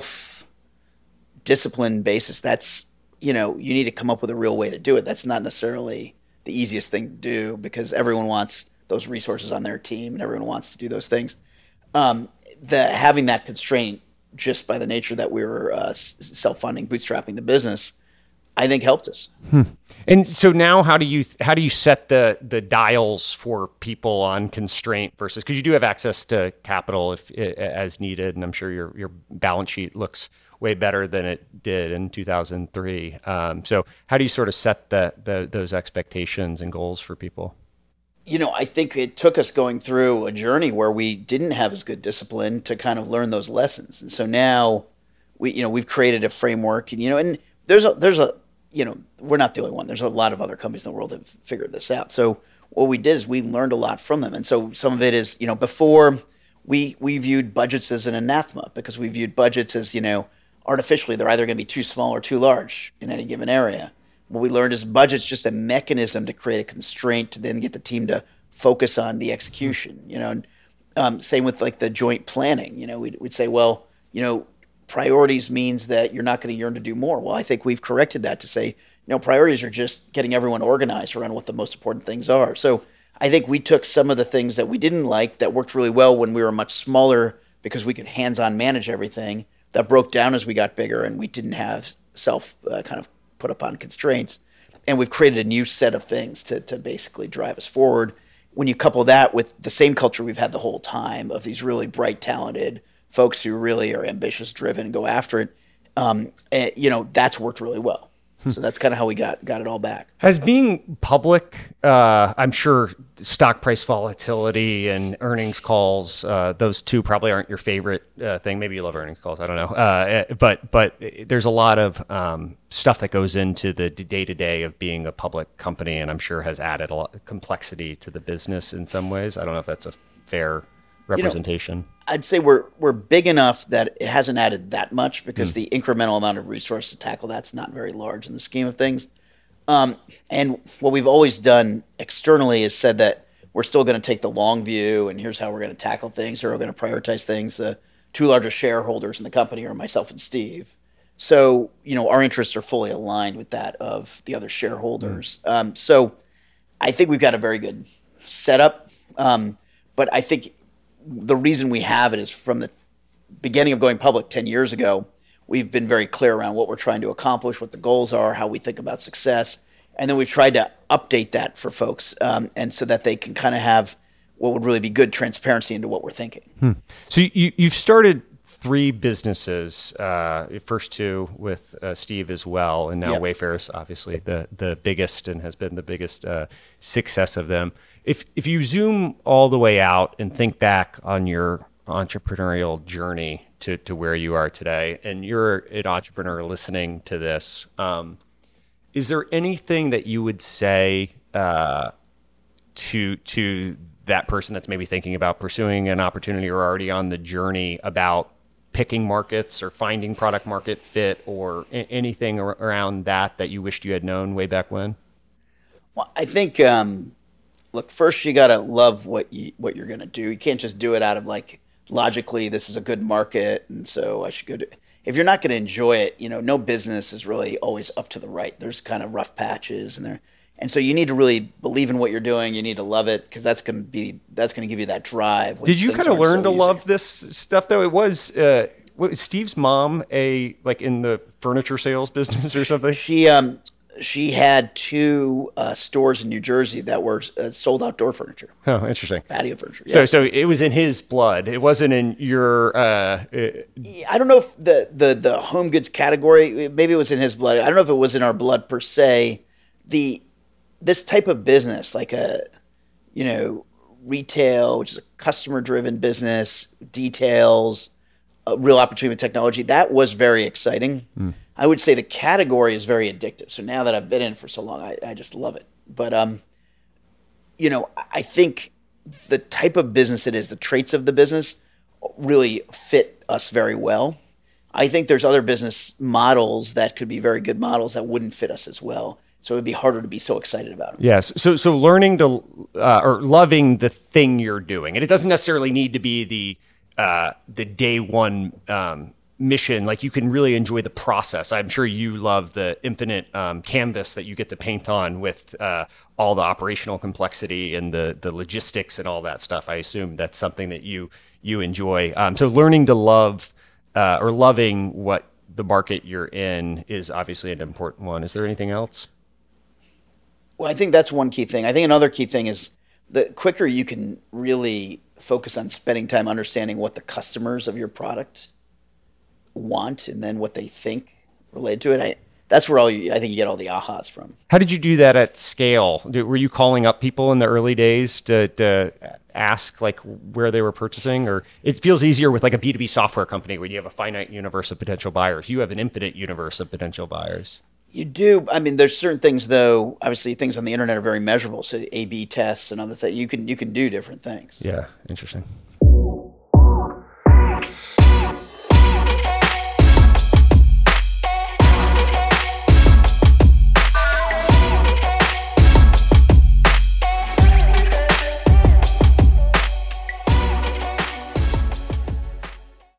self-disciplined basis, that's, you know, you need to come up with a real way to do it. That's not necessarily the easiest thing to do because everyone wants those resources on their team and everyone wants to do those things. Um, the having that constraint, just by the nature that we were uh, self-funding, bootstrapping the business, I think helped us. Hmm. And so now, how do you how do you set the the dials for people on constraint versus, because you do have access to capital if as needed, and I'm sure your your balance sheet looks way better than it did in two thousand three. Um, so how do you sort of set the, the those expectations and goals for people? You know, I think it took us going through a journey where we didn't have as good discipline to kind of learn those lessons. And so now we, you know, we've created a framework, and, you know, and there's a, there's a, you know, we're not the only one. There's a lot of other companies in the world that have figured this out. So what we did is we learned a lot from them. And so some of it is, you know, before we, we viewed budgets as an anathema because we viewed budgets as, you know, artificially, they're either going to be too small or too large in any given area. What we learned is budget's just a mechanism to create a constraint to then get the team to focus on the execution, you know. And, um, same with like the joint planning, you know, we'd, we'd say, well, you know, priorities means that you're not going to yearn to do more. Well, I think we've corrected that to say, you know, priorities are just getting everyone organized around what the most important things are. So I think we took some of the things that we didn't like that worked really well when we were much smaller because we could hands-on manage everything, that broke down as we got bigger and we didn't have self uh, kind of put upon constraints, and we've created a new set of things to to basically drive us forward. When you couple that with the same culture we've had the whole time of these really bright, talented folks who really are ambitious, driven, and go after it, um, and, you know, that's worked really well. So that's kind of how we got got it all back. Has being public, uh, I'm sure stock price volatility and earnings calls, uh, those two probably aren't your favorite uh, thing. Maybe you love earnings calls. I don't know. Uh, but but there's a lot of um, stuff that goes into the day-to-day of being a public company, and I'm sure has added a lot of complexity to the business in some ways. I don't know if that's a fair representation. You know, I'd say we're we're big enough that it hasn't added that much because mm. the incremental amount of resource to tackle that's not very large in the scheme of things. Um, and what we've always done externally is said that we're still going to take the long view, and here's how we're going to tackle things, or we're going to prioritize things. The two largest shareholders in the company are myself and Steve. So, you know, our interests are fully aligned with that of the other shareholders. Mm. Um, so I think we've got a very good setup. Um, but I think the reason we have it is from the beginning of going public ten years ago, we've been very clear around what we're trying to accomplish, what the goals are, how we think about success. And then we've tried to update that for folks um, and so that they can kind of have what would really be good transparency into what we're thinking. Hmm. So you, you've started three businesses, uh, first two with uh, Steve as well, and now yep. Wayfair is obviously the, the biggest and has been the biggest uh, success of them. If if you zoom all the way out and think back on your entrepreneurial journey to, to where you are today, and you're an entrepreneur listening to this, um, is there anything that you would say uh, to to that person that's maybe thinking about pursuing an opportunity or already on the journey about picking markets or finding product market fit or a- anything ar- around that that you wished you had known way back when? Well, I think... Um Look, first you got to love what you what you're going to do. You can't just do it out of like logically this is a good market and so I should go do. If you're not going to enjoy it, you know, no business is really always up to the right. There's kind of rough patches and there, and so you need to really believe in what you're doing. You need to love it because that's going to be that's going to give you that drive. Did you kind of learn so to easy. love this stuff though? It was uh, what, was Steve's mom a like in the furniture sales business or something? She um. She had two uh, stores in New Jersey that were uh, sold outdoor furniture. Oh, interesting. Patio furniture. Yeah. So, so it was in his blood. It wasn't in your. Uh, I don't know if the, the the home goods category. Maybe it was in his blood. I don't know if it was in our blood per se. The this type of business, like a you know retail, which is a customer driven business, details, a real opportunity with technology. That was very exciting. Mm. I would say the category is very addictive. So now that I've been in it for so long, I, I just love it. But, um, you know, I think the type of business it is, the traits of the business really fit us very well. I think there's other business models that could be very good models that wouldn't fit us as well. So it would be harder to be so excited about them. Yes. So, so learning to, uh, or loving the thing you're doing, and it doesn't necessarily need to be the, uh, the day one, um, mission. Like you can really enjoy the process. I'm sure you love the infinite um, canvas that you get to paint on with uh, all the operational complexity and the the logistics and all that stuff. I assume that's something that you you enjoy. Um, so learning to love uh, or loving what the market you're in is obviously an important one. Is there anything else? Well, I think that's one key thing. I think another key thing is the quicker you can really focus on spending time understanding what the customers of your product want and then what they think related to it. I that's where all you, I think you get all the ahas from. How did you do that at scale? Were you calling up people in the early days to, to ask like where they were purchasing? Or it feels easier with like a B two B software company where you have a finite universe of potential buyers. You have an infinite universe of potential buyers. You do. I mean, there's certain things though. Obviously, things on the internet are very measurable. So A B tests and other things. You can you can do different things. Yeah, interesting.